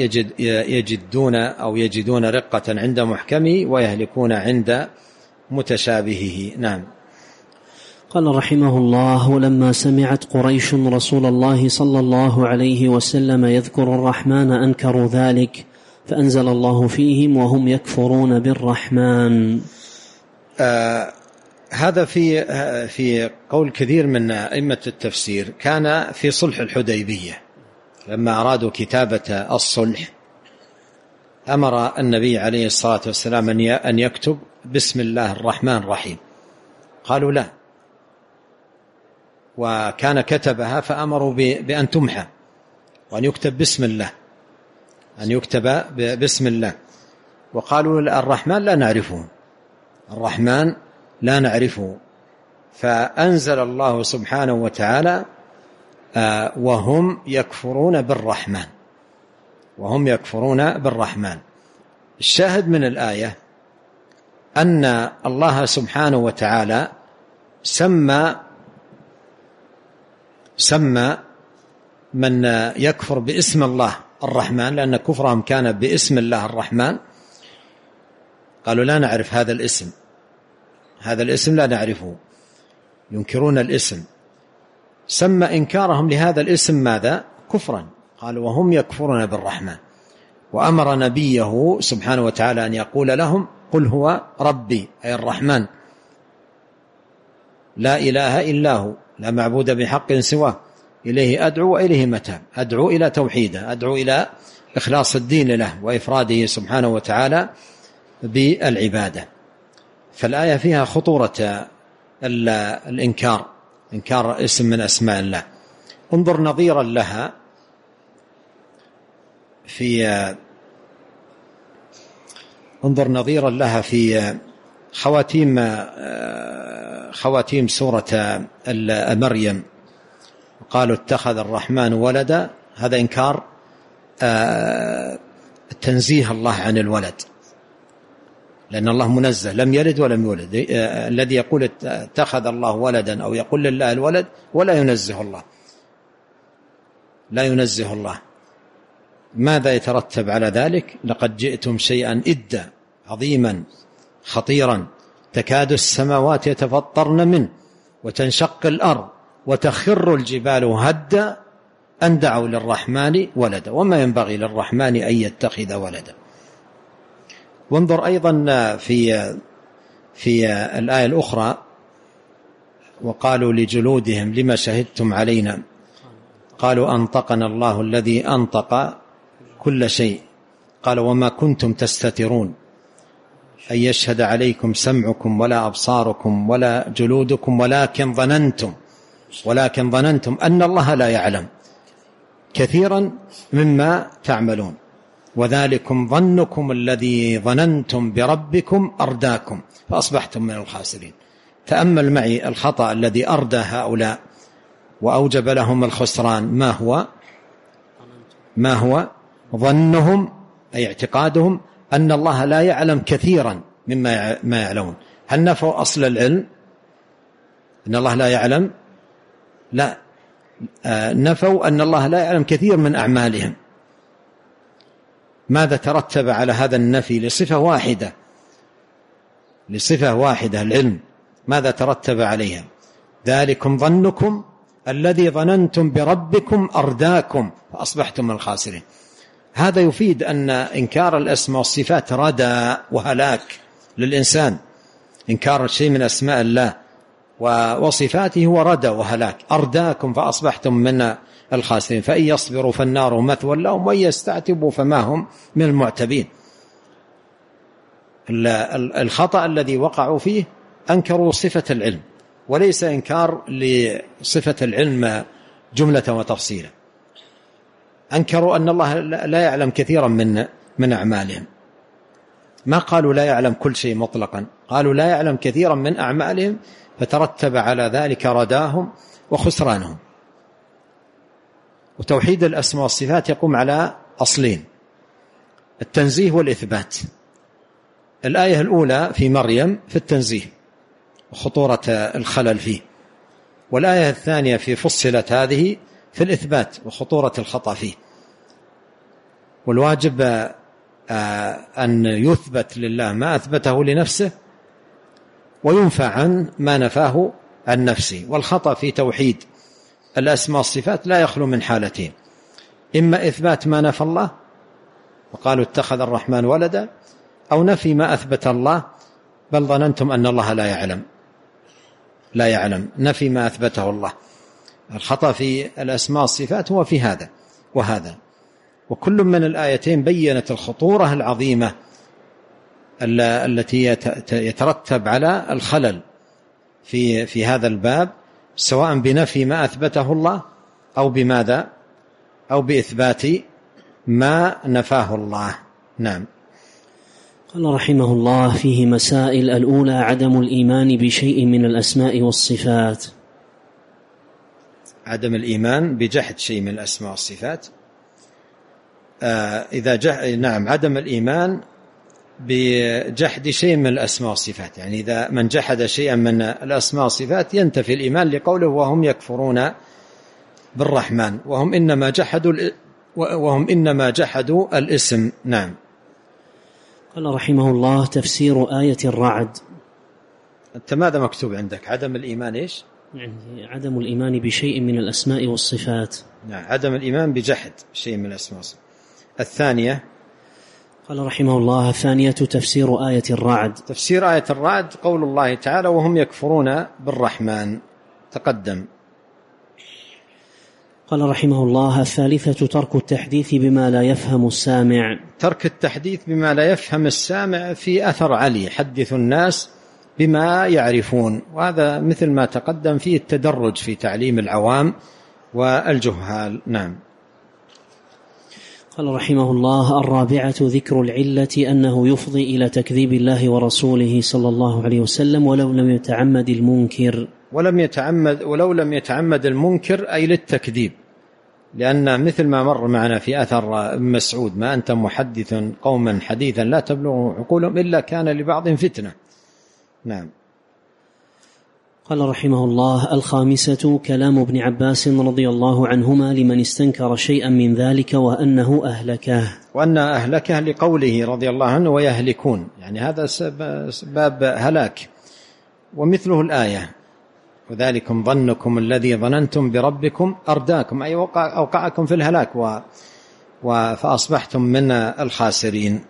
يجدون رقة عند محكمه ويهلكون عند متشابهه. نعم. قال رحمه الله ولما سمعت قريش رسول الله صلى الله عليه وسلم يذكر الرحمن أنكروا ذلك فأنزل الله فيهم وهم يكفرون بالرحمن. هذا في قول كثير من أئمة التفسير. كان في صلح الحديبية لما أرادوا كتابة الصلح أمر النبي عليه الصلاة والسلام أن يكتب بسم الله الرحمن الرحيم، قالوا لا، وكان كتبها فأمروا بأن تمحى وأن يكتب بسم الله، أن يكتب بسم الله، وقالوا الرحمن لا نعرفه، الرحمن لا نعرفه، فأنزل الله سبحانه وتعالى وهم يكفرون بالرحمن، وهم يكفرون بالرحمن. الشاهد من الآية أن الله سبحانه وتعالى سمى من يكفر باسم الله الرحمن، لأن كفرهم كان باسم الله الرحمن، قالوا لا نعرف هذا الاسم لا نعرفه، ينكرون الاسم. سمى إنكارهم لهذا الاسم ماذا؟ كفرا. قالوا وهم يكفرون بالرحمن، وأمر نبيه سبحانه وتعالى أن يقول لهم قل هو ربي، أي الرحمن، لا إله إلا هو، لا معبود بحق سواه، إليه أدعو وإليه متاب. أدعو إلى توحيده، أدعو إلى إخلاص الدين له وإفراده سبحانه وتعالى بالعبادة. فالآية فيها خطورة الإنكار، إنكار اسم من أسماء الله. انظر نظيرا لها في خواتيم سورة مريم. قالوا اتخذ الرحمن ولدا، هذا إنكار تنزيه الله عن الولد، لأن الله منزه، لم يلد ولم يولد. الذي يقول اتخذ الله ولدا أو يقول لله الولد ولا ينزه الله، لا ينزه الله. ماذا يترتب على ذلك؟ لقد جئتم شيئا إدا، عظيما خطيرا، تكاد السماوات يتفطرن منه وتنشق الأرض وتخر الجبال هدا أن دعوا للرحمن ولدا وما ينبغي للرحمن أن يتخذ ولدا. وانظر أيضا في الآية الأخرى: وقالوا لجلودهم لما شهدتم علينا قالوا أنطقنا الله الذي أنطق كل شيء قال وما كنتم تستترون أن يشهد عليكم سمعكم ولا أبصاركم ولا جلودكم ولكن ظننتم أن الله لا يعلم كثيرا مما تعملون وذلكم ظنكم الذي ظننتم بربكم أرداكم فأصبحتم من الخاسرين. تأمل معي الخطأ الذي أردى هؤلاء وأوجب لهم الخسران. ما هو ظنهم أي اعتقادهم أن الله لا يعلم كثيرا مما يعلمون. هل نفوا أصل العلم أن الله لا يعلم؟ لا، نفوا أن الله لا يعلم كثير من أعمالهم. ماذا ترتب على هذا النفي لصفة واحدة العلم؟ ماذا ترتب عليها؟ ذلكم ظنكم الذي ظننتم بربكم أرداكم فأصبحتم من الخاسرين. هذا يفيد أن إنكار الأسماء والصفات ردى وهلاك للإنسان. إنكار شيء من أسماء الله وصفاته هو ردى وهلاك. أرداكم فأصبحتم من الخاسرين، فإن يصبروا فالنار مثوى لهم وإن يستعتبوا فما هم من المعتبين. الخطأ الذي وقعوا فيه أنكروا صفة العلم وليس إنكار لصفة العلم جملة وتفصيلا. أنكروا أن الله لا يعلم كثيرا من أعمالهم. ما قالوا لا يعلم كل شيء مطلقا، قالوا لا يعلم كثيرا من أعمالهم، فترتب على ذلك رداهم وخسرانهم. وتوحيد الأسماء والصفات يقوم على أصلين: التنزيه والإثبات. الآية الأولى في مريم في التنزيه وخطورة الخلل فيه، والآية الثانية في فصلت هذه في الإثبات وخطورة الخطأ فيه. والواجب أن يثبت لله ما أثبته لنفسه وينفى عن ما نفاه عن نفسه. والخطأ في توحيد الأسماء والصفات لا يخلو من حالتين: إما إثبات ما نفى الله وقالوا اتخذ الرحمن ولدا، أو نفي ما أثبت الله بل ظننتم أن الله لا يعلم، نفي ما أثبته الله. الخطأ في الأسماء والصفات هو في هذا وهذا. وكل من الآيتين بيّنت الخطورة العظيمة التي يترتب على الخلل في هذا الباب، سواء بنفي ما أثبته الله أو بماذا، أو بإثبات ما نفاه الله. نعم. قال رحمه الله: فيه مسائل. الأولى عدم الإيمان بشيء من الأسماء والصفات. عدم الإيمان بجحد شيء من الأسماء والصفات. نعم، عدم الإيمان بجحد شيء من الأسماء والصفات، يعني إذا من جحد شيئا من الأسماء والصفات ينتفي الإيمان، لقوله وهم يكفرون بالرحمن وهم إنما جحدوا الاسم. نعم. قال رحمه الله: تفسير آية الرعد. أنت ماذا مكتوب عندك؟ عدم الإيمان إيش؟ يعني عدم الإيمان بشيء من الأسماء والصفات. نعم، عدم الإيمان بجحد شيء من الأسماء والصفات. الثانية قال رحمه الله: الثانية تفسير آية الرعد. تفسير آية الرعد قول الله تعالى: وهم يكفرون بالرحمن. تقدم. قال رحمه الله: الثالثة ترك التحديث بما لا يفهم السامع. ترك التحديث بما لا يفهم السامع في أثر علي: حدث الناس بما يعرفون. وهذا مثل ما تقدم فيه التدرج في تعليم العوام والجهال. نعم. قال رحمه الله: الرابعة ذكر العلة أنه يفضي إلى تكذيب الله ورسوله صلى الله عليه وسلم ولو لم يتعمد المنكر. ولو لم يتعمد المنكر أي للتكذيب، لأن مثل ما مر معنا في أثر ابن مسعود: ما أنت محدث قوما حديثا لا تبلغ عقولهم إلا كان لبعض فتنة. نعم. قال رحمه الله: الخامسة كلام ابن عباس رضي الله عنهما لمن استنكر شيئا من ذلك وأنه أهلكه لقوله رضي الله عنه: ويهلكون، يعني هذا سباب هلاك. ومثله الآية: وذلكم ظنكم الذي ظننتم بربكم أرداكم، أي أوقعكم في الهلاك فأصبحتم من الخاسرين.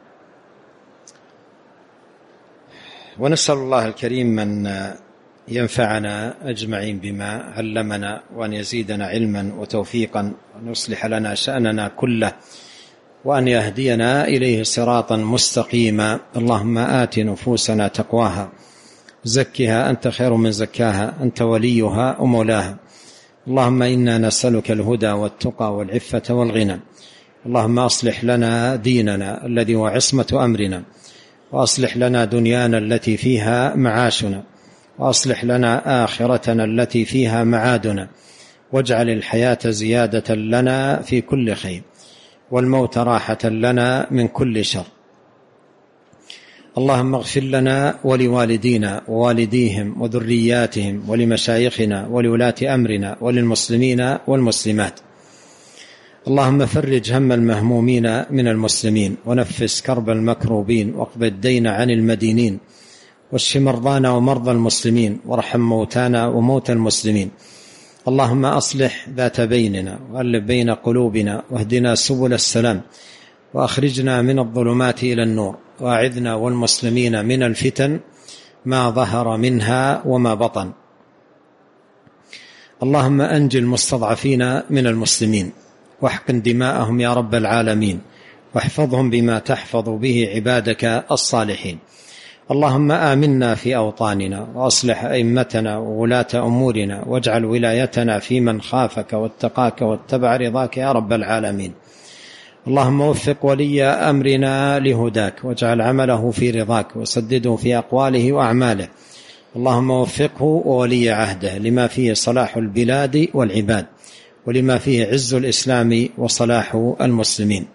ونسأل الله الكريم من ينفعنا أجمعين بما علمنا، وأن يزيدنا علما وتوفيقا، وأن يصلح لنا شأننا كله، وأن يهدينا إليه صراطا مستقيما. اللهم آت نفوسنا تقواها، زكها أنت خير من زكاها، أنت وليها ومولاها. اللهم إنا نسألك الهدى والتقى والعفة والغنى. اللهم أصلح لنا ديننا الذي هو عصمة أمرنا، وأصلح لنا دنيانا التي فيها معاشنا، وأصلح لنا آخرتنا التي فيها معادنا، واجعل الحياة زيادة لنا في كل خير، والموت راحة لنا من كل شر. اللهم اغفر لنا ولوالدينا ووالديهم وذرياتهم ولمشايخنا ولولاة أمرنا وللمسلمين والمسلمات. اللهم فرج هم المهمومين من المسلمين، ونفس كرب المكروبين، واقض الدين عن المدينين، واشف مرضانا ومرضى المسلمين، وارحم موتانا وموتى المسلمين. اللهم أصلح ذات بيننا، وألف بين قلوبنا، واهدنا سبل السلام، وأخرجنا من الظلمات إلى النور، وأعذنا والمسلمين من الفتن ما ظهر منها وما بطن. اللهم أنجِ المستضعفين من المسلمين، واحقن دماءهم يا رب العالمين، واحفظهم بما تحفظ به عبادك الصالحين. اللهم آمنا في أوطاننا، وأصلح أئمتنا وولاة أمورنا، واجعل ولايتنا في من خافك واتقاك واتبع رضاك يا رب العالمين. اللهم وفق ولي أمرنا لهداك، واجعل عمله في رضاك، وسدده في أقواله وأعماله. اللهم وفقه وولي عهده لما فيه صلاح البلاد والعباد، ولما فيه عز الإسلام وصلاح المسلمين.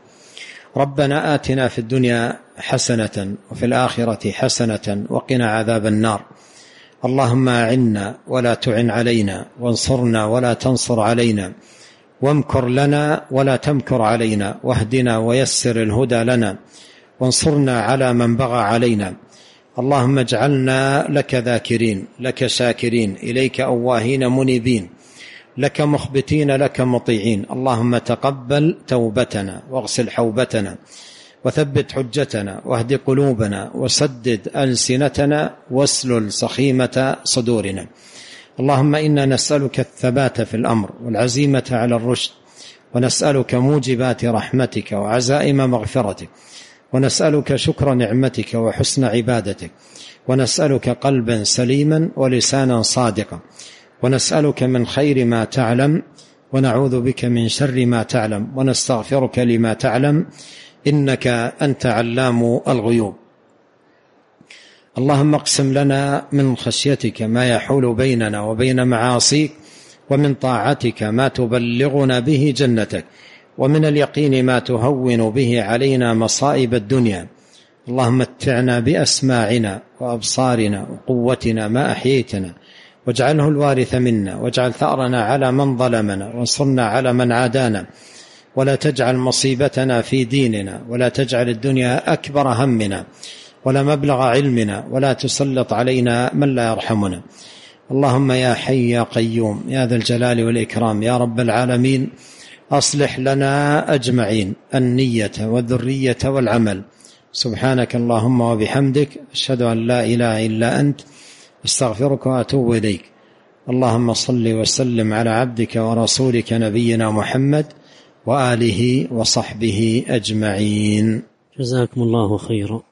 ربنا آتنا في الدنيا حسنة وفي الآخرة حسنة وقنا عذاب النار. اللهم أعنا ولا تعن علينا، وانصرنا ولا تنصر علينا، وامكر لنا ولا تمكر علينا، واهدنا ويسر الهدى لنا، وانصرنا على من بغى علينا. اللهم اجعلنا لك ذاكرين، لك شاكرين، إليك أواهين منيبين، لك مخبتين، لك مطيعين. اللهم تقبل توبتنا، واغسل حوبتنا، وثبت حجتنا، واهد قلوبنا، وسدد ألسنتنا، واسلل سخيمة صدورنا. اللهم إنا نسألك الثبات في الأمر والعزيمة على الرشد، ونسألك موجبات رحمتك وعزائم مغفرتك، ونسألك شكر نعمتك وحسن عبادتك، ونسألك قلبا سليما ولسانا صادقا، ونسألك من خير ما تعلم، ونعوذ بك من شر ما تعلم، ونستغفرك لما تعلم، إنك أنت علام الغيوب. اللهم اقسم لنا من خشيتك ما يحول بيننا وبين معاصيك، ومن طاعتك ما تبلغنا به جنتك، ومن اليقين ما تهون به علينا مصائب الدنيا. اللهم متعنا بأسماعنا وأبصارنا وقوتنا ما أحييتنا، واجعله الوارث منا، واجعل ثأرنا على من ظلمنا، وانصرنا على من عادانا، ولا تجعل مصيبتنا في ديننا، ولا تجعل الدنيا أكبر همنا ولا مبلغ علمنا، ولا تسلط علينا من لا يرحمنا. اللهم يا حي يا قيوم يا ذا الجلال والإكرام يا رب العالمين، أصلح لنا أجمعين النية والذرية والعمل. سبحانك اللهم وبحمدك، أشهد أن لا إله إلا أنت، استغفرك وأتوب إليك. اللهم صل وسلم على عبدك ورسولك نبينا محمد وآله وصحبه أجمعين. جزاكم الله خيرا.